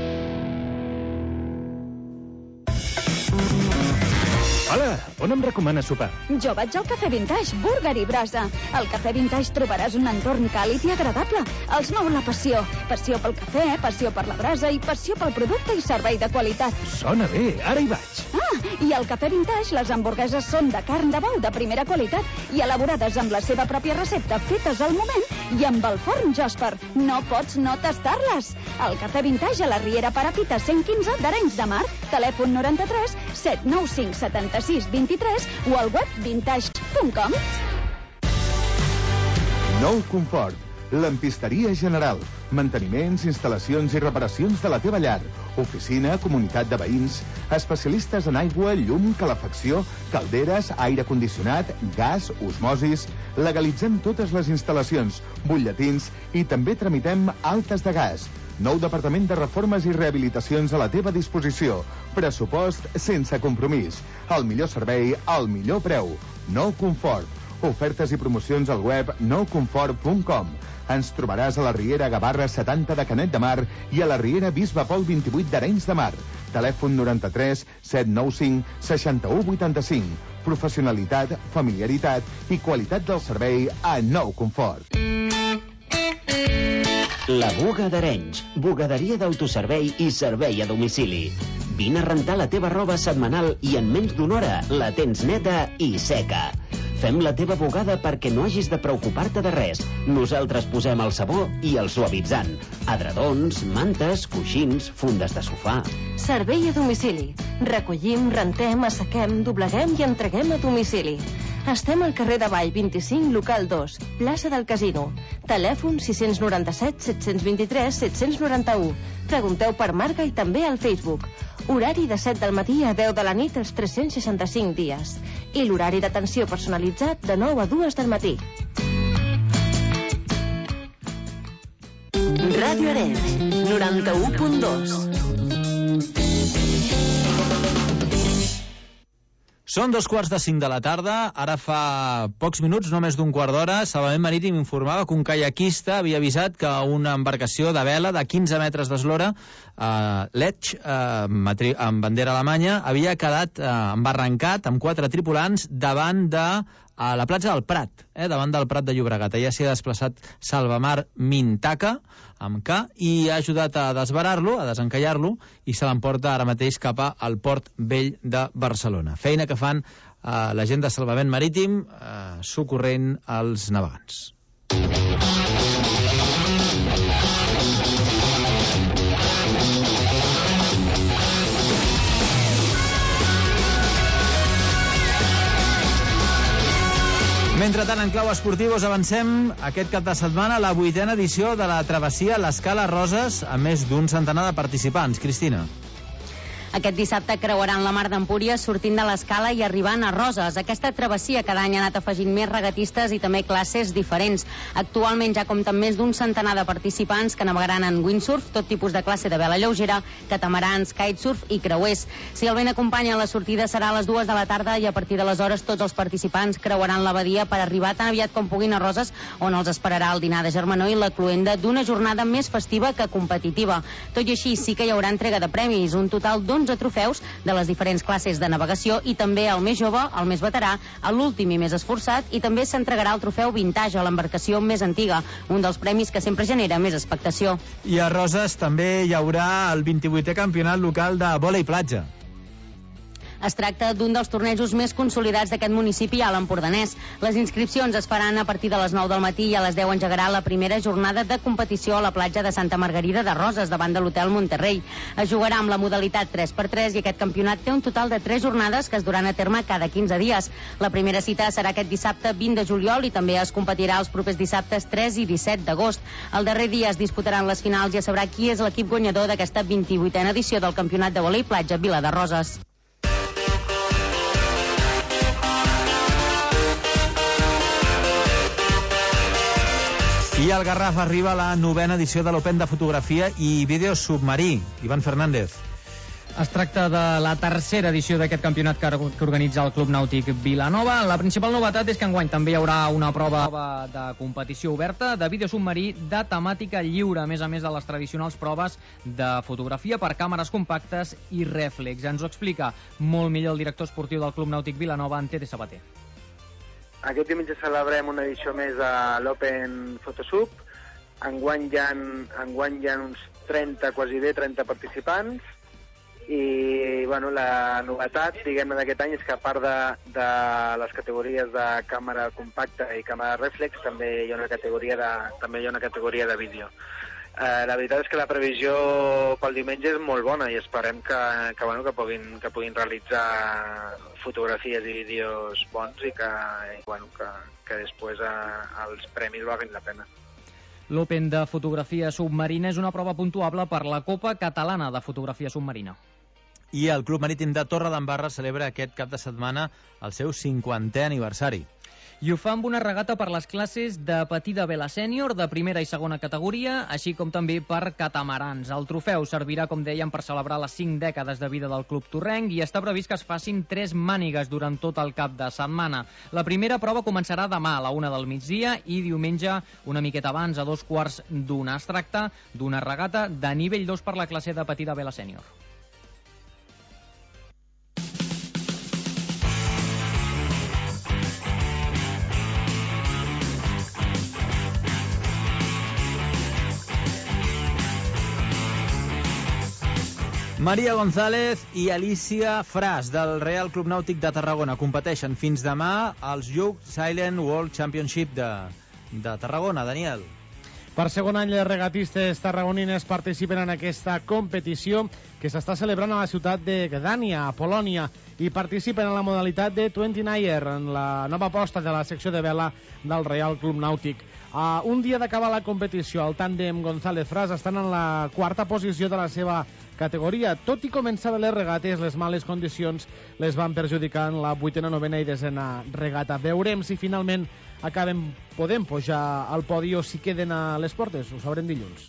Hola, on em recomanes sopar? Jo vaig al Cafè Vintage, Burger i Brasa. Al Cafè Vintage trobaràs un entorn càlid i agradable. Els mou la passió. Passió pel cafè, passió per la brasa i passió pel producte i servei de qualitat. Sona bé, ara hi vaig. Ah, i al Cafè Vintage les hamburgueses són de carn de bou de primera qualitat i elaborades amb la seva pròpia recepta, fetes al moment i amb el forn Josper. No pots no tastar-les. Al Cafè Vintage a la Riera Parapita cent quinze d'Arenys de Mar, telèfon noranta-tres set nou cinc setanta-sis vint-i-tres o al web vintage punt com. Nou Confort, lampisteria general, manteniments, instal·lacions i reparacions de la teva llar, oficina, comunitat de veïns, especialistes en aigua, llum, calefacció, calderes, aire condicionat, gas, osmosis. Legalitzem totes les instal·lacions, butlletins i també tramitem altes de gas. Nou departament de reformes i rehabilitacions a la teva disposició. Pressupost sense compromís. El millor servei, al millor preu. Nou Confort. Ofertes i promocions al web nou confort punt com. Ens trobaràs a la Riera Gavarra setanta de Canet de Mar i a la Riera Bisbe Pol vint-i-vuit d'Arenys de Mar. Telèfon noranta-tres set nou cinc seixanta-u vuitanta-cinc. Professionalitat, familiaritat i qualitat del servei a nou confort. La Buga d'Arenys, bugaderia d'autoservei i servei a domicili. Vine a rentar la teva roba setmanal i en menys d'una hora la tens neta i seca. Fem la teva bugada perquè no hagis de preocupar-te de res. Nosaltres posem el sabó i el suavitzant. Adredons, mantes, coixins, fundes de sofà. Servei a domicili. Recollim, rentem, assequem, dobleguem i entreguem a domicili. Estem al carrer de Vall vint-i-cinc, local dos, plaça del Casino. Telèfon sis nou set set dos tres set nou u. Pregunteu per Marga i també al Facebook. Horari de set del matí a deu de la nit els tres cents seixanta-cinc dies. I l'horari d'atenció personalitzat de nou a dues del matí. Ràdio Arenys, noranta-u punt dos. Són dos quarts de cinc de la tarda, ara fa pocs minuts, no més d'un quart d'hora, Salvament Marítim informava que un caiaquista havia avisat que una embarcació de vela de quinze metres d'eslora, eh, Lech, eh, amb bandera alemanya, havia quedat eh, embarrancat amb quatre tripulants davant de a la platja del Prat, eh, davant del Prat de Llobregat. Allà s'hi ha desplaçat Salvamar Mintaka, amb K, i ha ajudat a desbarar-lo, a desencallar-lo, i se l'emporta ara mateix cap al Port Vell de Barcelona. Feina que fan eh, la gent de Salvament Marítim eh, socorrent els navegants. Mentrestant, en clau esportiu, us avancem aquest cap de setmana la vuitena edició de la travessia l'Escala Roses amb més d'un centenar de participants. Cristina. Aquest dissabte creuaran la mar d'Empúries sortint de l'Escala i arribant a Roses. Aquesta travessia cada any ha anat afegint més regatistes i també classes diferents. Actualment ja compten més d'un centenar de participants que navegaran en windsurf, tot tipus de classe de vela lleugera, catamarans, kitesurf i creuers. Si el vent acompanya, la sortida serà a les dues de la tarda i a partir d'aleshores tots els participants creuaran la badia per arribar tan aviat com puguin a Roses, on els esperarà el dinar de germanor i la cloenda d'una jornada més festiva que competitiva. Tot i així, sí que hi haurà entrega de premis, un total d'un onze trofeus de les diferents classes de navegació i també el més jove, el més veterà, l'últim i més esforçat, i també s'entregarà el trofeu Vintage a l'embarcació més antiga, un dels premis que sempre genera més expectació. I a Roses també hi haurà el vint-i-vuitè campionat local de vòlei platja. Es tracta d'un dels tornejos més consolidats d'aquest municipi a l'Empordanès. Les inscripcions es faran a partir de les nou del matí i a les deu engegarà la primera jornada de competició a la platja de Santa Margarida de Roses, davant de l'Hotel Monterrey. Es jugarà amb la modalitat tres per tres i aquest campionat té un total de tres jornades que es duran a terme cada quinze dies. La primera cita serà aquest dissabte vint de juliol i també es competirà els propers dissabtes tres i disset d'agost. El darrer dia es disputaran les finals i es sabrà qui és l'equip guanyador d'aquesta vint-i-vuitena edició del campionat de vòlei platja Vila de Roses. I al Garraf arriba la novena edició de l'Open de fotografia i vídeo submarí. Ivan Fernández. Es tracta de la tercera edició d'aquest campionat que organitza el Club Nàutic Vilanova. La principal novetat és que enguany també hi haurà una prova de competició oberta de vídeo submarí de temàtica lliure, a més a més de les tradicionals proves de fotografia per càmeres compactes i rèflex. Ens ho explica molt millor el director esportiu del Club Nàutic Vilanova, en Tete Sabater. Aquest diumenge celebrem una edició més a l'Open Photosub. Enguany hi ha, enguany hi ha uns trenta, quasi bé trenta participants. I bueno, la novetat, diguem-ne, d'aquest any és que a part de, de les categories de càmera compacta i càmera reflex, també hi ha una categoria de, també hi ha una categoria de vídeo. Eh, la veritat és que la previsió pel diumenge és molt bona i esperem que, que, bueno, que, puguin, que puguin realitzar fotografies i vídeos bons i que, i, bueno, que, que després eh, els premis valguin la pena. L'Open de fotografia submarina és una prova puntuable per la Copa Catalana de Fotografia Submarina. I el Club Marítim de Torredembarra celebra aquest cap de setmana el seu cinquantè aniversari. I ho fa amb una regata per les classes de petita vela sènior, de primera i segona categoria, així com també per catamarans. El trofeu servirà, com dèiem, per celebrar les cinc dècades de vida del Club Torrenc i està previst que es facin tres mànigues durant tot el cap de setmana. La primera prova començarà demà a la una del migdia i diumenge una miqueta abans, a dos quarts d'una. Es tracta d'una regata de nivell dos per la classe de petita vela sènior. Maria González i Alicia Fras del Real Club Nàutic de Tarragona competeixen fins demà als Youth Silent World Championship de, de Tarragona. Daniel. Per segon any, les regatistes tarragonines participen en aquesta competició que s'està celebrant a la ciutat de Gdània, a Polònia, i participen en la modalitat de vint-i-niner, en la nova aposta de la secció de vela del Real Club Nàutic. Uh, un dia d'acabar la competició, el tàndem González-Fras estan en la quarta posició de la seva categoria. Tot i començar les regates, les males condicions les van perjudicar en la vuitena, novena i desena regata. Veurem si finalment acaben, podem pujar al podi o si queden a les portes. Ho sabrem dilluns.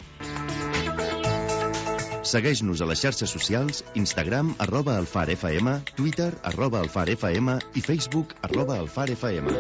Segueix-nos a les xarxes socials, Instagram, arroba alfarfm, Twitter, arroba alfarfm i Facebook, arroba alfarfm.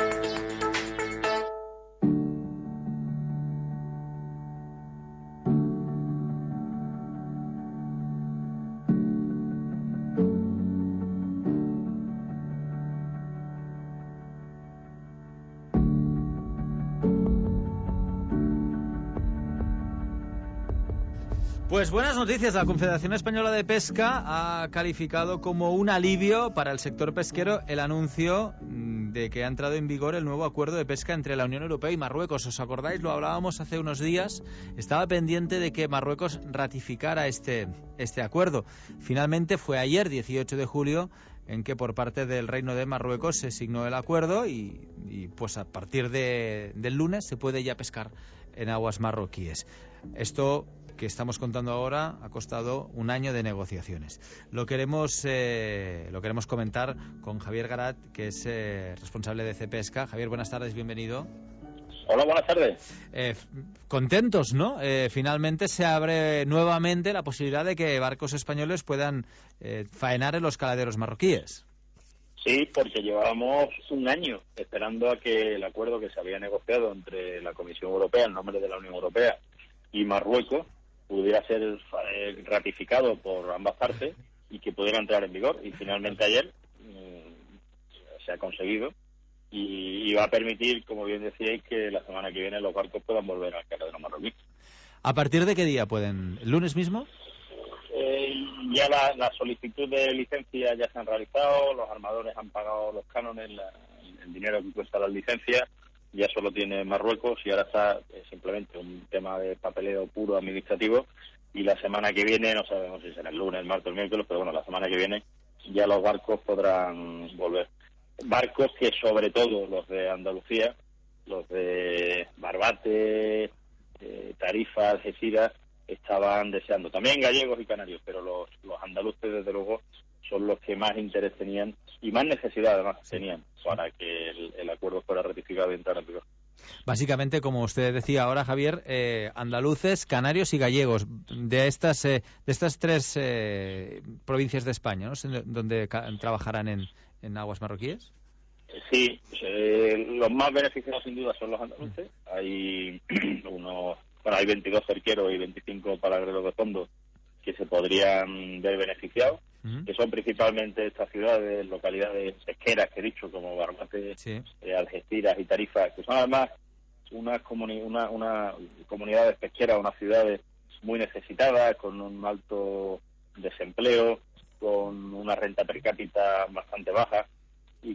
Pues buenas noticias. La Confederación Española de Pesca ha calificado como un alivio para el sector pesquero el anuncio de que ha entrado en vigor el nuevo acuerdo de pesca entre la Unión Europea y Marruecos. ¿Os acordáis? Lo hablábamos hace unos días. Estaba pendiente de que Marruecos ratificara este, este acuerdo. Finalmente fue ayer, dieciocho de julio, en que por parte del Reino de Marruecos se signó el acuerdo y, y pues a partir de, del lunes se puede ya pescar en aguas marroquíes. Esto que estamos contando ahora ha costado un año de negociaciones. Lo queremos eh, lo queremos comentar con Javier Garat, que es eh, responsable de Cepesca. Javier, buenas tardes, bienvenido. Hola, buenas tardes. Eh, contentos, ¿no? Eh, finalmente se abre nuevamente la posibilidad de que barcos españoles puedan eh, faenar en los caladeros marroquíes. Sí, porque llevábamos un año esperando a que el acuerdo que se había negociado entre la Comisión Europea, en nombre de la Unión Europea, y Marruecos, pudiera ser eh, ratificado por ambas partes y que pudiera entrar en vigor. Y finalmente ayer mmm, se ha conseguido y, y va a permitir, como bien decíais, que la semana que viene los barcos puedan volver al caladero marroquí. ¿A partir de qué día pueden? ¿El lunes mismo? Eh, ya la, la solicitud de licencia ya se han realizado, los armadores han pagado los cánones, la, el dinero que cuesta las licencias, ya solo tiene Marruecos y ahora está eh, simplemente un tema de papeleo puro administrativo, y la semana que viene, no sabemos si será el lunes, el martes, el miércoles, pero bueno, la semana que viene ya los barcos podrán volver. Barcos que sobre todo los de Andalucía, los de Barbate, eh, Tarifa, Algeciras, estaban deseando. También gallegos y canarios, pero los, los andaluces desde luego son los que más interés tenían y más necesidad además tenían para que el, el acuerdo fuera ratificado y entrara en vigor. Básicamente, como usted decía ahora, Javier, eh, andaluces, canarios y gallegos, de estas eh, de estas tres eh, provincias de España, ¿no? Donde trabajarán en, en aguas marroquíes. Sí, eh, los más beneficiados sin duda son los andaluces. Hay unos, bueno, hay veintidós cerqueros y veinticinco palangreros de fondo que se podrían ver beneficiados, uh-huh. que son principalmente estas ciudades, localidades pesqueras que he dicho, como Barbate, sí. eh, Algeciras y Tarifa, que son además unas comuni- una, una comunidades pesqueras, unas ciudades muy necesitadas, con un alto desempleo, con una renta per cápita bastante baja, y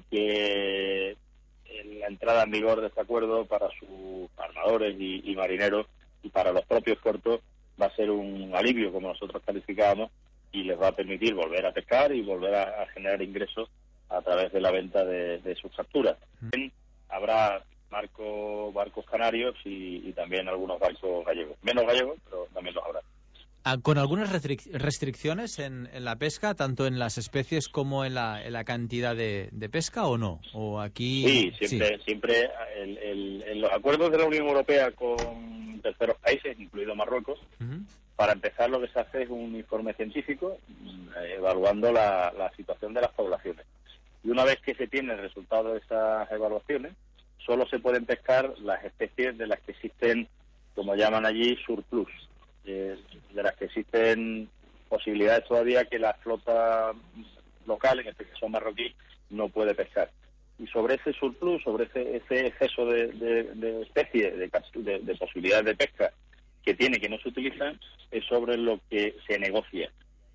que en la entrada en vigor de este acuerdo para sus armadores y, y marineros y para los propios puertos va a ser un alivio, como nosotros calificábamos, y les va a permitir volver a pescar y volver a, a generar ingresos a través de la venta de, de sus capturas. Mm. Habrá barcos barcos canarios y, y también algunos barcos gallegos. Menos gallegos, pero también los habrá. ¿Con algunas restric- restricciones en, en la pesca, tanto en las especies como en la, en la cantidad de, de pesca, o no? ¿O aquí? Sí, siempre, sí. siempre el, el, en los acuerdos de la Unión Europea con terceros países, incluido Marruecos, uh-huh. para empezar lo que se hace es un informe científico eh, evaluando la, la situación de las poblaciones. Y una vez que se tiene el resultado de esas evaluaciones, solo se pueden pescar las especies de las que existen, como llaman allí, surplus. De las que existen posibilidades todavía que la flota local, en este caso marroquí, no puede pescar. Y sobre ese surplus, sobre ese, ese exceso de, de, de especies, de, de, de posibilidades de pesca que tiene, que no se utilizan, es sobre lo que se negocia.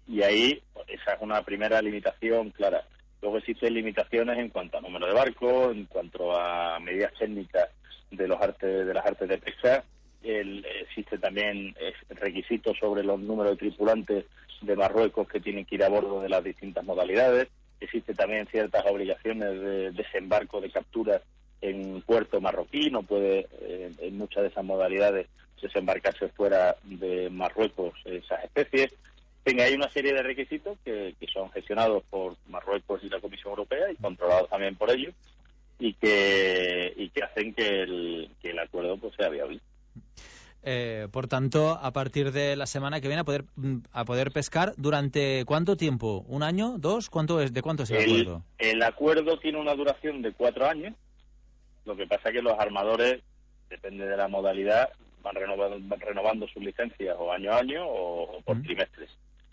Y ahí esa es una primera limitación clara. Luego existen limitaciones en cuanto a número de barcos, en cuanto a medidas técnicas de los artes de las artes de pesca. El, existe también requisitos sobre los números de tripulantes de Marruecos que tienen que ir a bordo de las distintas modalidades. Existe también ciertas obligaciones de desembarco de capturas en puerto marroquí. No puede eh, en muchas de esas modalidades desembarcarse fuera de Marruecos esas especies. Venga, hay una serie de requisitos que, que son gestionados por Marruecos y la Comisión Europea y controlados también por ellos, y que y que hacen que el, que el acuerdo pues sea viable. Eh, por tanto, a partir de la semana que viene a poder a poder pescar durante ¿cuánto tiempo? ¿Un año? ¿Dos? ¿Cuánto es? ¿De cuánto es el, el acuerdo? El acuerdo tiene una duración de cuatro años. Lo que pasa es que los armadores, depende de la modalidad, van renovando, van renovando sus licencias o año a año o, o por mm. trimestres.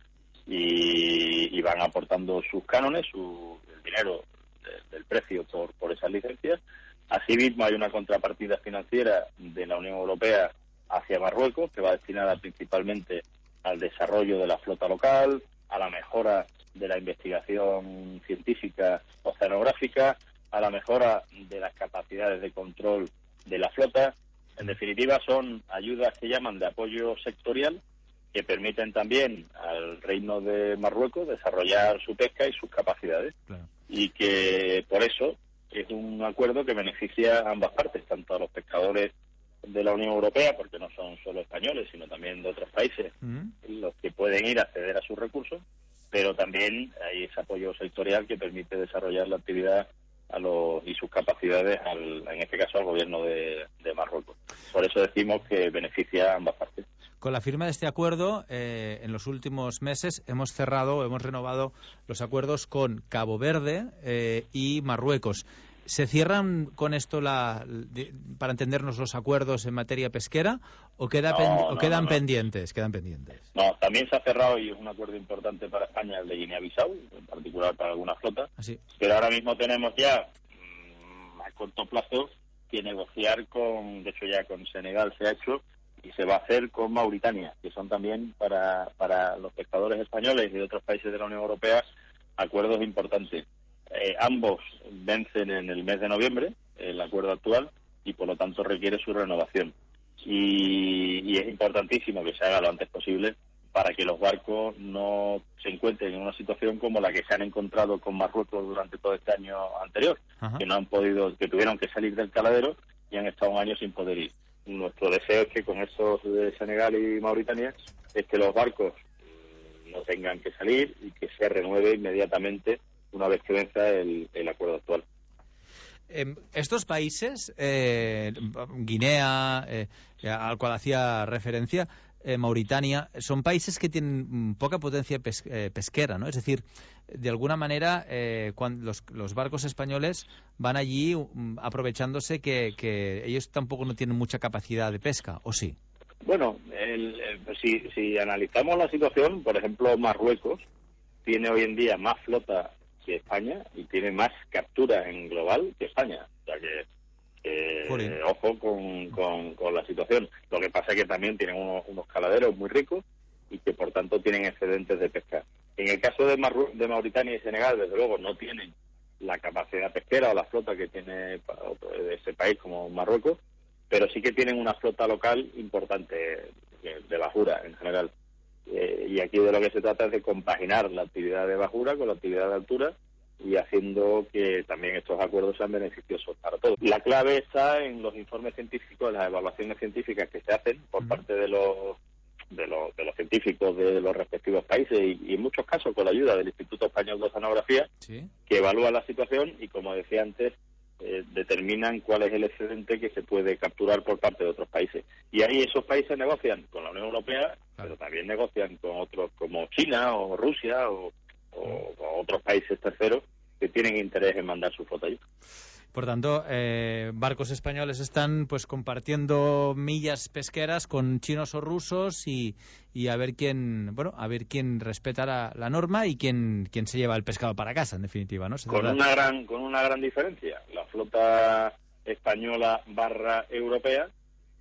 Y, y van aportando sus cánones, su el dinero de, del precio por, por esas licencias. Asimismo, hay una contrapartida financiera de la Unión Europea hacia Marruecos, que va destinada principalmente al desarrollo de la flota local, a la mejora de la investigación científica oceanográfica, a la mejora de las capacidades de control de la flota. En definitiva, son ayudas que llaman de apoyo sectorial, que permiten también al Reino de Marruecos desarrollar su pesca y sus capacidades. Claro. Y que por eso es un acuerdo que beneficia a ambas partes, tanto a los pescadores de la Unión Europea, porque no son solo españoles, sino también de otros países, uh-huh. los que pueden ir a acceder a sus recursos, pero también hay ese apoyo sectorial que permite desarrollar la actividad a los y sus capacidades, al, en este caso, al gobierno de, de Marruecos. Por eso decimos que beneficia a ambas partes. Con la firma de este acuerdo, eh, en los últimos meses hemos cerrado, hemos renovado los acuerdos con Cabo Verde eh, y Marruecos. ¿Se cierran con esto, la, de, para entendernos, los acuerdos en materia pesquera o, queda no, pen, no, o quedan no, no. pendientes? Quedan pendientes. No, también se ha cerrado, y es un acuerdo importante para España, el de Guinea-Bissau, en particular para alguna flota. Así. Pero ahora mismo tenemos ya, mmm, a corto plazo, que negociar con, de hecho ya con Senegal se ha hecho, y se va a hacer con Mauritania, que son también para, para los pescadores españoles y de otros países de la Unión Europea acuerdos importantes. Eh, ambos vencen en el mes de noviembre, el acuerdo actual, y por lo tanto requiere su renovación. Y, y es importantísimo que se haga lo antes posible para que los barcos no se encuentren en una situación como la que se han encontrado con Marruecos durante todo este año anterior, Ajá. que no han podido, que tuvieron que salir del caladero y han estado un año sin poder ir. Nuestro deseo es que con estos de Senegal y Mauritania es que los barcos no tengan que salir y que se renueve inmediatamente una vez que venza el, el acuerdo actual. Eh, estos países, eh, Guinea, eh, al cual hacía referencia, eh, Mauritania, son países que tienen poca potencia pes eh, pesquera, ¿no? Es decir, de alguna manera, eh, cuando los, los barcos españoles van allí um, aprovechándose que, que ellos tampoco no tienen mucha capacidad de pesca, ¿o sí? Bueno, el, el, si, si analizamos la situación, por ejemplo, Marruecos tiene hoy en día más flota que España y tiene más capturas en global que España. O sea que, que ojo con, con, con la situación. Lo que pasa es que también tienen unos, unos caladeros muy ricos y que por tanto tienen excedentes de pesca. En el caso de, Marru de Mauritania y Senegal, desde luego, no tienen la capacidad pesquera o la flota que tiene ese país como Marruecos, pero sí que tienen una flota local importante de bajura en general. Eh, y aquí de lo que se trata es de compaginar la actividad de bajura con la actividad de altura y haciendo que también estos acuerdos sean beneficiosos para todos. La clave está en los informes científicos, las evaluaciones científicas que se hacen por uh-huh. parte de los, de los de los científicos de los respectivos países y, y en muchos casos con la ayuda del Instituto Español de Oceanografía, ¿sí? que evalúa la situación y, como decía antes, Eh, determinan cuál es el excedente que se puede capturar por parte de otros países. Y ahí esos países negocian con la Unión Europea, claro. pero también negocian con otros como China o Rusia o, o, o otros países terceros que tienen interés en mandar su flota allí. Por tanto, eh, barcos españoles están pues compartiendo millas pesqueras con chinos o rusos y, y a ver quién, bueno, a ver quién respeta la, la norma y quién, quién se lleva el pescado para casa, en definitiva, ¿no? Se con una gran, con una gran diferencia. La flota española barra europea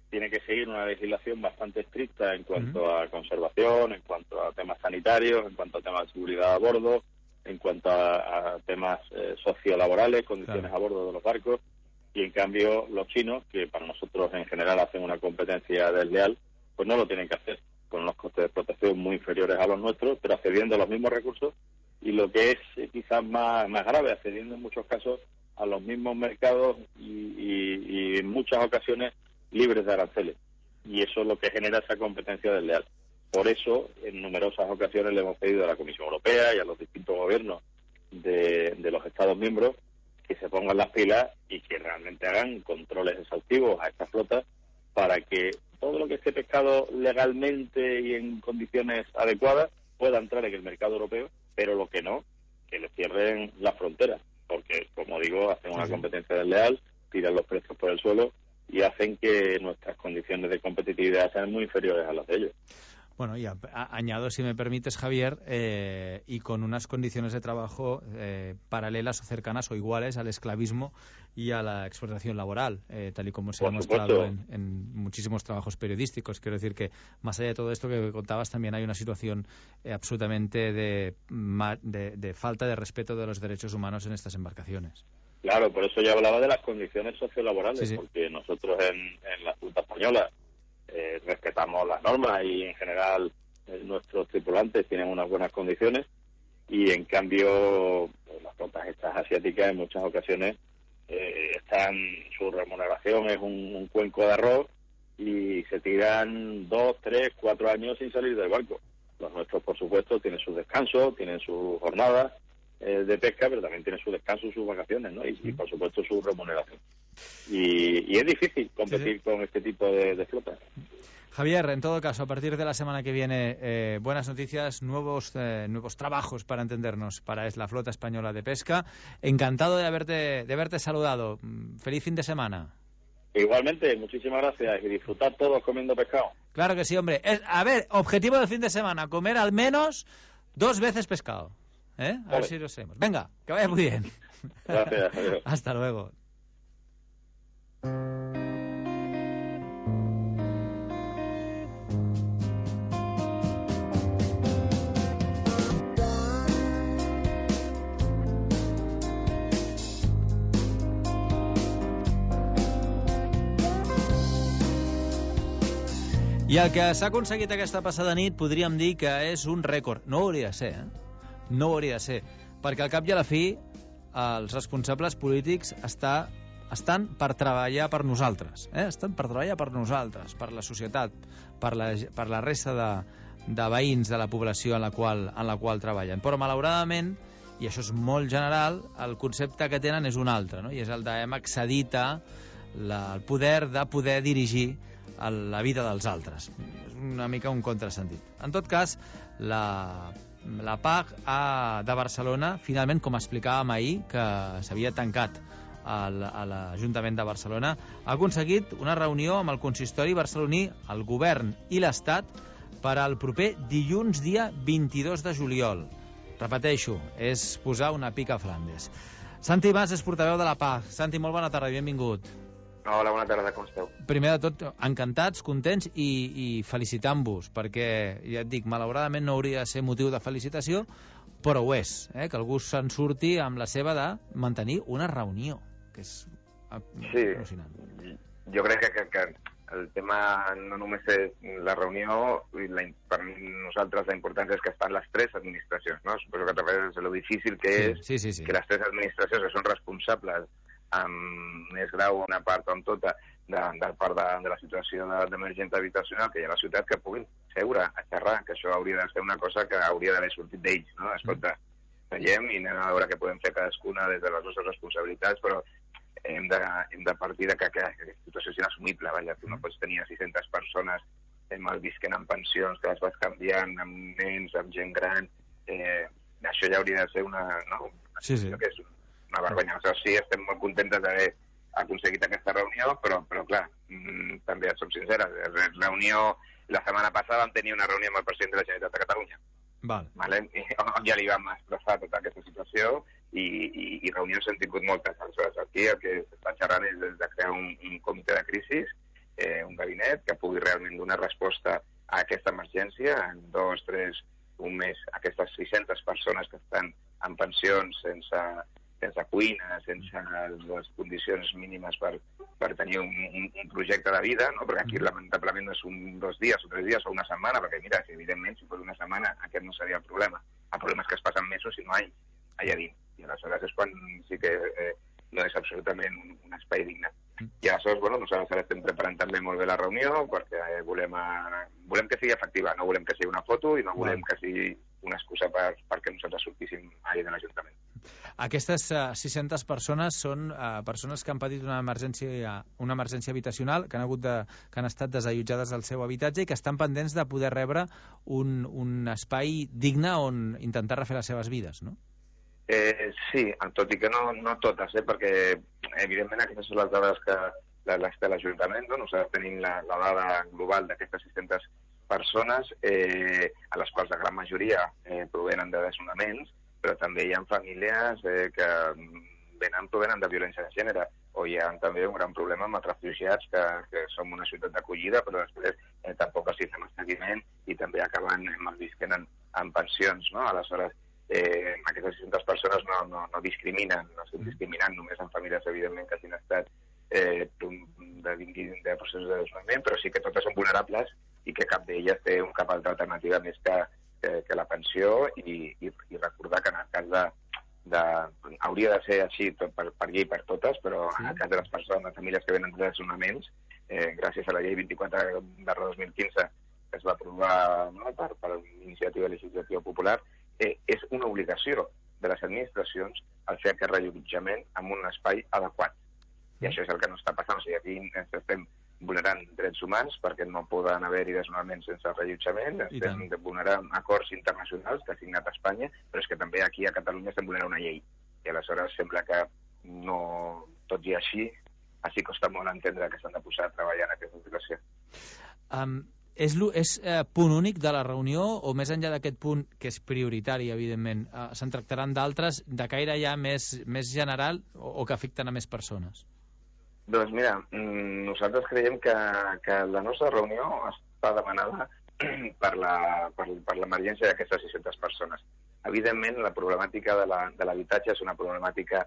tiene que seguir una legislación bastante estricta en cuanto uh-huh. a conservación, en cuanto a temas sanitarios, en cuanto a temas de seguridad a bordo, en cuanto a, a temas eh, sociolaborales, condiciones claro. a bordo de los barcos, y en cambio los chinos, que para nosotros en general hacen una competencia desleal, pues no lo tienen que hacer, con unos costes de explotación muy inferiores a los nuestros, pero accediendo a los mismos recursos, y lo que es eh, quizás más, más grave, accediendo en muchos casos a los mismos mercados y, y, y en muchas ocasiones libres de aranceles, y eso es lo que genera esa competencia desleal. Por eso, en numerosas ocasiones le hemos pedido a la Comisión Europea y a los distintos gobiernos de, de los Estados miembros que se pongan las pilas y que realmente hagan controles exhaustivos a estas flotas para que todo lo que esté pescado legalmente y en condiciones adecuadas pueda entrar en el mercado europeo, pero lo que no, que le cierren las fronteras, porque, como digo, hacen una competencia desleal, tiran los precios por el suelo y hacen que nuestras condiciones de competitividad sean muy inferiores a las de ellos. Bueno, y a, a, añado, si me permites, Javier, eh, y con unas condiciones de trabajo eh, paralelas o cercanas o iguales al esclavismo y a la explotación laboral, eh, tal y como se Por ha mostrado en, en muchísimos trabajos periodísticos. Quiero decir que, más allá de todo esto que contabas, también hay una situación eh, absolutamente de, de, de falta de respeto de los derechos humanos en estas embarcaciones. Claro, por eso yo hablaba de las condiciones sociolaborales, sí, sí. porque nosotros en, en la Junta Española eh, respetamos las normas y en general eh, nuestros tripulantes tienen unas buenas condiciones, y en cambio pues, las flotas estas asiáticas en muchas ocasiones eh, están, su remuneración es un, un cuenco de arroz y se tiran dos, tres, cuatro años sin salir del barco. Los nuestros, por supuesto, tienen sus descansos, tienen sus jornadas eh, de pesca, pero también tienen su descanso y sus vacaciones, ¿no? Y, y por supuesto, su remuneración. Y, y es difícil competir sí, sí. con este tipo de, de flotas. Javier, en todo caso, a partir de la semana que viene, eh, buenas noticias, nuevos eh, nuevos trabajos para entendernos, para la flota española de pesca. Encantado de haberte, de haberte saludado. Feliz fin de semana. Igualmente, muchísimas gracias, y disfrutar todos comiendo pescado. Claro que sí, hombre. Es, a ver, objetivo del fin de semana, comer al menos dos veces pescado. ¿Eh? A vale. ver si lo hacemos. Venga, que vaya muy bien. Gracias, adiós. Hasta luego. I el que s'ha aconseguit aquesta passada nit podríem dir que és un rècord. No ho hauria de ser, eh? No ho hauria de ser. Perquè al cap i a la fi els responsables polítics està, estan per treballar per nosaltres. Eh? Estan per treballar per nosaltres, per la societat, per la, per la resta de, de veïns de la població en la, qual, en la qual treballen. Però malauradament, i això és molt general, el concepte que tenen és un altre, no? I és el d'hem accedit a la, el poder de poder dirigir a la vida dels altres. És una mica un contrasentit. En tot cas, la, la P A G a, de Barcelona, finalment, com explicàvem ahir, que s'havia tancat al, a l'Ajuntament de Barcelona, ha aconseguit una reunió amb el consistori barceloní, el govern i l'Estat per al proper dilluns dia vint-i-dos de juliol. Repeteixo, és posar una pica a Flandes. Santi Mas és portaveu de la P A G. Santi, molt bona tarda i benvingut. Hola, bona tarda, com esteu? Primer de tot, encantats, contents i, i felicitant-vos, perquè, ja et dic, malauradament no hauria de ser motiu de felicitació, però ho és, eh? Que algú se'n surti amb la seva de mantenir una reunió, que és sí, al·lucinant. Jo crec que, que, que el tema no només és la reunió, i la, per nosaltres la importància és que estan les tres administracions, no? Suposo que a través de lo difícil que sí, és sí, sí, sí. que les tres administracions que són responsables amb més grau una part o amb tota de, de part de, de la situació d'emergència habitacional que hi ha a la ciutat, que puguin seure a xerrar, que això hauria de ser una cosa que hauria d'haver sortit d'ells, no? Escolta, veiem i anem a veure què podem fer cadascuna des de les nostres responsabilitats, però hem de, hem de partir de que, que aquesta situació és inassumible, vaja, tu no pots tenir sis-centes persones eh, malvisquent amb pensions, que les vas canviant amb nens, amb gent gran, eh, això ja hauria de ser una, no? Una sí, sí. que és una vergonya. O sigui, sí, estem molt contentes d'haver aconseguit aquesta reunió, però, però clar, mmm, també som sinceres. Reunió, la setmana passada vam tenir una reunió amb el president de la Generalitat de Catalunya. Val. Vale? I, ja li vam expressar tota aquesta situació i, i, i reunions hem tingut moltes. Aleshores, aquí el que s'està xerrant és de crear un, un comitè de crisi eh, un gabinet que pugui realment donar resposta a aquesta emergència. En dos, tres, un mes, aquestes sis-centes persones que estan en pensions sense, sense cuina, sense les condicions mínimes per, per tenir un, un, un projecte de vida, no? Perquè aquí lamentablement no és un, dos dies o tres dies o una setmana, perquè mira, si, evidentment, si fos una setmana aquest no seria el problema. El problema és que es passen mesos i no anys allà dins. I aleshores és quan sí que eh, no és absolutament un, un espai digne. I aleshores, bueno, nosaltres ara estem preparant també molt bé la reunió perquè eh, volem, a, volem que sigui efectiva, no volem que sigui una foto i no volem que sigui una excusa per, perquè nosaltres sortíssim ahir de l'Ajuntament. Aquestes uh, sis-centes persones són uh, persones que han patit una emergència, una emergència habitacional, que han, hagut de, que han estat desallotjades del seu habitatge i que estan pendents de poder rebre un, un espai digne on intentar refer les seves vides, no? Eh, sí, tot i que no, no totes, eh, perquè evidentment aquestes són les dades que les té l'Ajuntament, no? Nosaltres tenim la, la dada global d'aquestes sis-centes persones, eh, a les quals la gran majoria eh, provenen de desnonaments, però també hi ha famílies eh, que venen, provenen de violència de gènere, o hi ha també un gran problema amb els refugiats, que, que som una ciutat d'acollida, però després eh, tampoc els hi fem el seguiment i també acaben malvisquent en, en pensions, no? Aleshores, eh, aquestes sis-centes persones no, no, no discriminen, no estan discriminant només en famílies, evidentment, que hagin estat eh, de, de processos de desnonament, però sí que totes són vulnerables i que cap d'elles té un cap altra alternativa més que, que, que la pensió i, i, i recordar que en el cas de, de... hauria de ser així tot per, per llei per totes, però sí. En el cas de les persones, les famílies que venen de desnonaments, eh, gràcies a la llei vint-i-quatre barra dos mil quinze que es va aprovar, no, per, per iniciativa legislativa popular, eh, és una obligació de les administracions el fer aquest reallotjament en un espai adequat. I això és el que no està passant. O sigui, aquí ens estem vulnerant drets humans perquè no poden haver-hi desnonaments sense reallotjament, estem vulnerant acords internacionals que ha signat Espanya, però és que també aquí a Catalunya estem vulnerant una llei. I aleshores sembla que no, tot i així, així costa molt entendre que s'han de posar a treballar en aquesta situació. Um, és és eh, punt únic de la reunió o més enllà d'aquest punt, que és prioritari, evidentment, eh, se'n tractaran d'altres de caire ja més, més general o, o que afecten a més persones? Doncs mira, nosaltres creiem que, que la nostra reunió està demanada per la, per, per l'emergència d'aquestes sis-centes persones. Evidentment, la problemàtica de l'habitatge la, és una problemàtica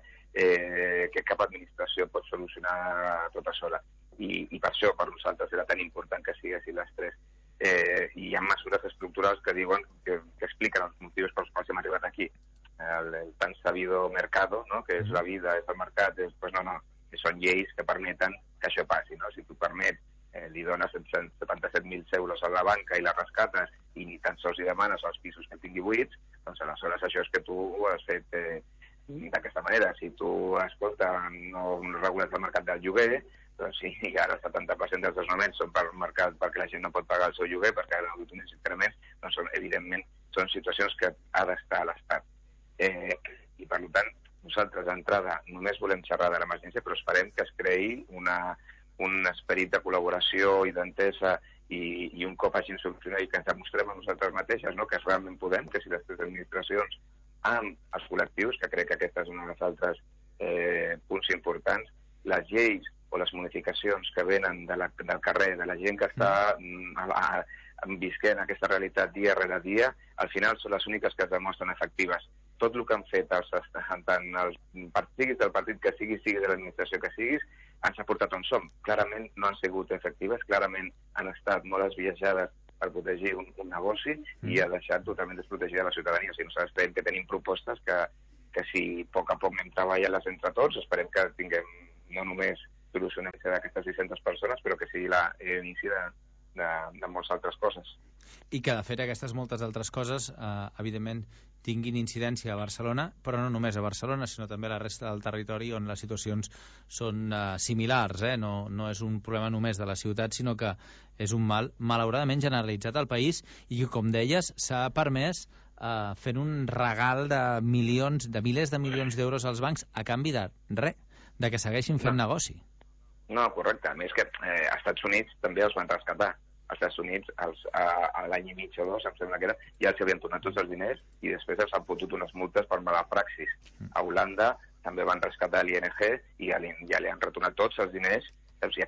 eh, que cap administració pot solucionar tota sola. I, i per això, per nosaltres, era tan important que siguessin les tres. Eh, I hi ha mesures estructurals que diuen, que, que expliquen els motius pels quals hem arribat aquí. El, el tan sabido mercado, no? Que és la vida, és el mercat, és, pues no, no, que són lleis que permeten que això passi, no? Si tu permet, eh, li dones setanta-set mil euros a la banca i la rescates i ni tan sols li demanes als pisos que tingui buits, doncs aleshores això és que tu ho has fet eh, d'aquesta manera. Si tu, escolta, no regules el mercat del lloguer, doncs sí, i ara el setanta per cent dels desnonaments són pel mercat perquè la gent no pot pagar el seu lloguer perquè ha hagut uns increments, doncs són, evidentment són situacions que ha d'estar a l'Estat. Eh, I per tant, nosaltres d'entrada només volem xerrar de l'emergència, però esperem que es creï una, un esperit de col·laboració i d'entesa i, i un cop hagin solucionat i que ens demostrem a nosaltres mateixes, no? Que realment podem, que si les tres administracions amb els col·lectius, que crec que aquesta és una de les altres eh, punts importants, les lleis o les modificacions que venen de la, del carrer, de la gent que està a, a, visquent aquesta realitat dia rere dia, al final són les úniques que es demostren efectives. Tot el que han fet els, tant els partits del partit que siguis, siguis de l'administració que siguis, ens ha portat on som. Clarament no han sigut efectives, clarament han estat molt esbiaixades per protegir un, un negoci i ha deixat totalment desprotegida la ciutadania. O sigui, nosaltres creiem que tenim propostes que, que si a poc a poc anem treballant-les entre tots, esperem que tinguem no només solucionar d'aquestes sis-centes persones, però que sigui l'inici de, de, de moltes altres coses. I que, de fet, aquestes moltes altres coses, eh, evidentment, tinguin incidència a Barcelona, però no només a Barcelona, sinó també a la resta del territori on les situacions són eh, similars. Eh? No, no és un problema només de la ciutat, sinó que és un mal malauradament generalitzat al país i que, com deies, s'ha permès eh, fent un regal de milions, de milers de milions d'euros als bancs a canvi de res, de que segueixin fent no. negoci. No, correcte. A més que eh, als Estats Units també els van rescatar. Als Estats Units, als, a, a l'any i mig o dos, em sembla que era, ja els havien tornat tots els diners i després els han fotut unes multes per mala praxis. A Holanda també van rescatar l'I N G i ja li, ja li han retornat tots els diners. O sigui, aquí no.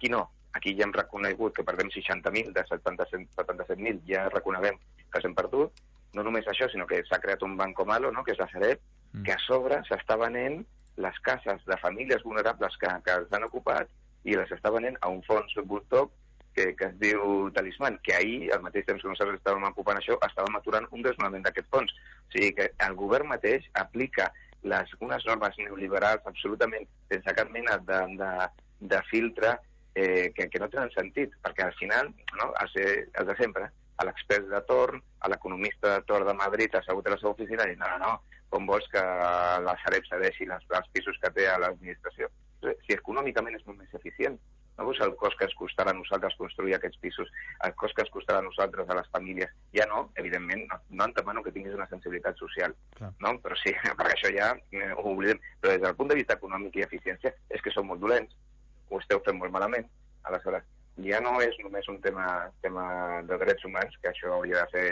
aquí ja hem reconegut que perdem seixanta mil de setanta-set mil, ja reconeguem que s'hem perdut. No només això, sinó que s'ha creat un banco malo, no?, que és la Sareb, mm. que a sobre s'està venent les cases de famílies vulnerables que, que s'han ocupat i les està venent a un fons voltor que, que es diu Talisman, que ahir, al mateix temps que nosaltres estàvem ocupant això, estàvem aturant un desnonament d'aquest fons. O sigui que el govern mateix aplica les, unes normes neoliberals absolutament sense cap mena de, de, de filtre eh, que, que no tenen sentit, perquè al final, no, els, els de sempre, a l'expert de torn, a l'economista de torn de Madrid assegut a la seva oficina i no, no, no, com vols que la Sareb cedeixi les, els pisos que té a l'administració. Si econòmicament és molt més eficient, no veus el cost que ens costarà a nosaltres construir aquests pisos, el cost que ens costarà a nosaltres, a les famílies. Ja no, evidentment, no, no em demano que tinguis una sensibilitat social, Clar. no? Però sí, perquè això ja eh, ho oblidem. Però des del punt de vista econòmic i eficiència és que som molt dolents, ho esteu fent molt malament. Aleshores, ja no és només un tema, tema de drets humans, que això hauria de ser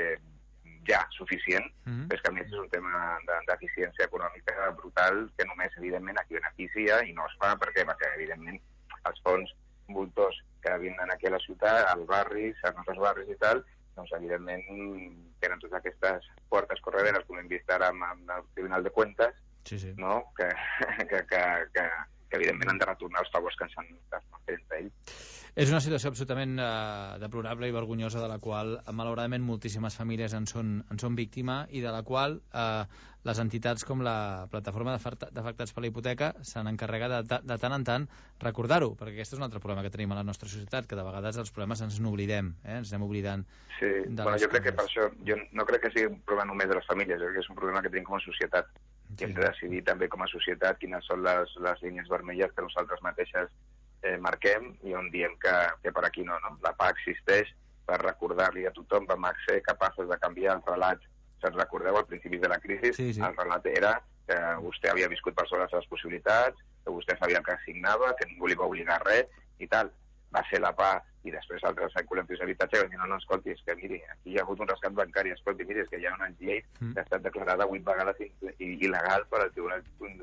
ja suficient, mm-hmm. però és que a més és un tema d'eficiència econòmica brutal que només, evidentment, aquí beneficia i no es fa perquè, perquè evidentment, els fons voltors que vinen aquí a la ciutat, als barris, als nostres barris i tal, doncs, evidentment, tenen totes aquestes portes correderes, com hem vist ara amb, amb el Tribunal de Cuentas, sí, sí. no? que, que, que, que, que, evidentment, han de retornar els favors que ens han fet a ell. És una situació absolutament eh, deplorable i vergonyosa de la qual, malauradament, moltíssimes famílies en són, en són víctima i de la qual eh, les entitats com la Plataforma d'Afectats per la Hipoteca s'han encarregat de, de tant en tant recordar-ho, perquè aquest és un altre problema que tenim a la nostra societat, que de vegades els problemes ens n'oblidem, eh? ens anem oblidant. Sí, bueno, jo crec que per això, jo no crec que sigui un problema només de les famílies, jo crec que és un problema que tenim com a societat. I hem de decidir també com a societat quines són les, les línies vermelles que nosaltres mateixes Eh, marquem i on diem que, que per aquí no, no. La P A existeix per recordar-li a tothom, vam ser capaços de canviar el relat. Si ens recordeu, al principi de la crisi, sí, sí. el relat era que vostè havia viscut per sobre les seves possibilitats, que vostè sabia el que assignava, que ningú li va obligar res i tal. Va ser la P A i després altres col·lectius d'habitatge que van dir, no, no, escolti, és que miri, aquí hi ha hagut un rescat bancari, escolti, miri, és que hi ha una llei mm. que ha estat declarada vuit vegades il·legal per al Tribunal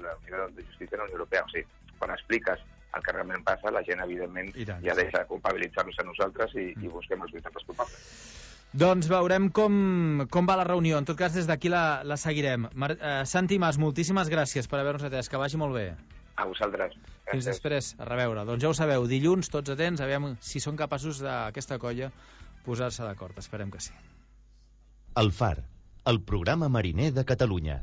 de Justícia de la Unió Europea. O sigui, quan expliques el que realment passa, la gent, evidentment, ja deixa de culpabilitzar-nos a nosaltres i, mm. i busquem els veritables culpables. Doncs veurem com, com va la reunió. En tot cas, des d'aquí la, la seguirem. Mar eh, Santi Mas, moltíssimes gràcies per haver-nos atès. Que vagi molt bé. A vosaltres. Gràcies. Fins després, a reveure. Doncs ja ho sabeu, dilluns, tots atents, aviam si són capaços d'aquesta colla posar-se d'acord. Esperem que sí. El Far, el programa mariner de Catalunya.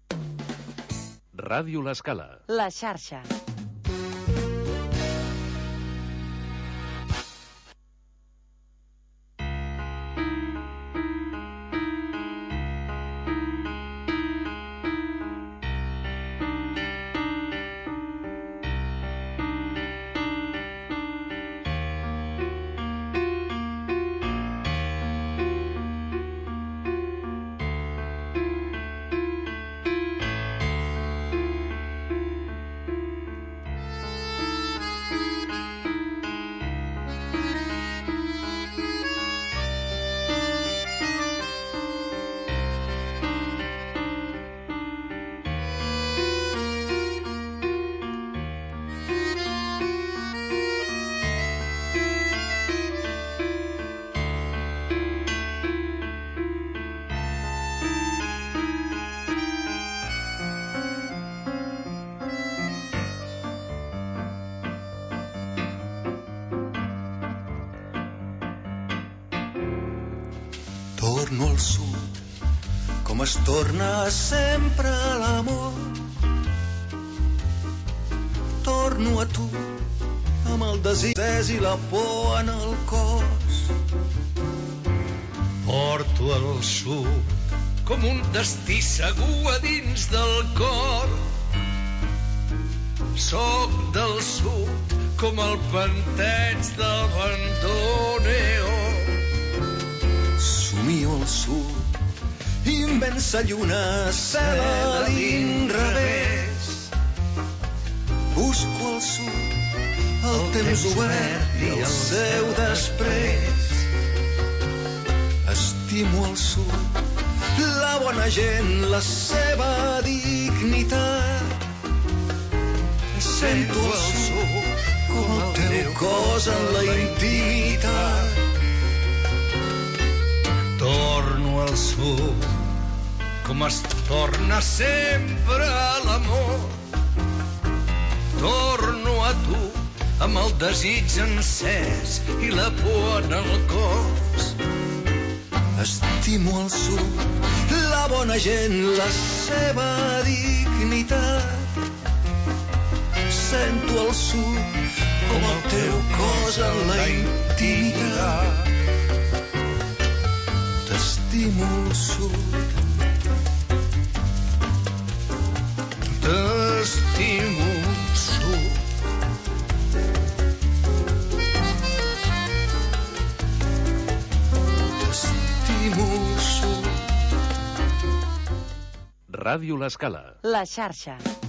Ràdio L'Escala. La xarxa. Torno al sud, com es torna sempre l'amor. Torno a tu, amb el desig i la por en el cos. Porto al sud, com un destí segur a dins del cor. Soc del sud, com el panteig del bandoneó. Somio al sud, immensa lluna, cel a l'inrevés. Busco al sud, el temps obert i el seu després. Estimo al sud, la bona gent, la seva dignitat. Sento el so com el teu cos en la intimitat. Torno al sud com es torna sempre l'amor. Torno a tu amb el desig encès i la por en el cos. Estimo el sud, la bona gent, la seva dignitat. Sento el sud com el teu cos en la intimitat. T'estimo el sud. T'estimo el sud. T'estimo el sud. Ràdio L'Escala. La xarxa.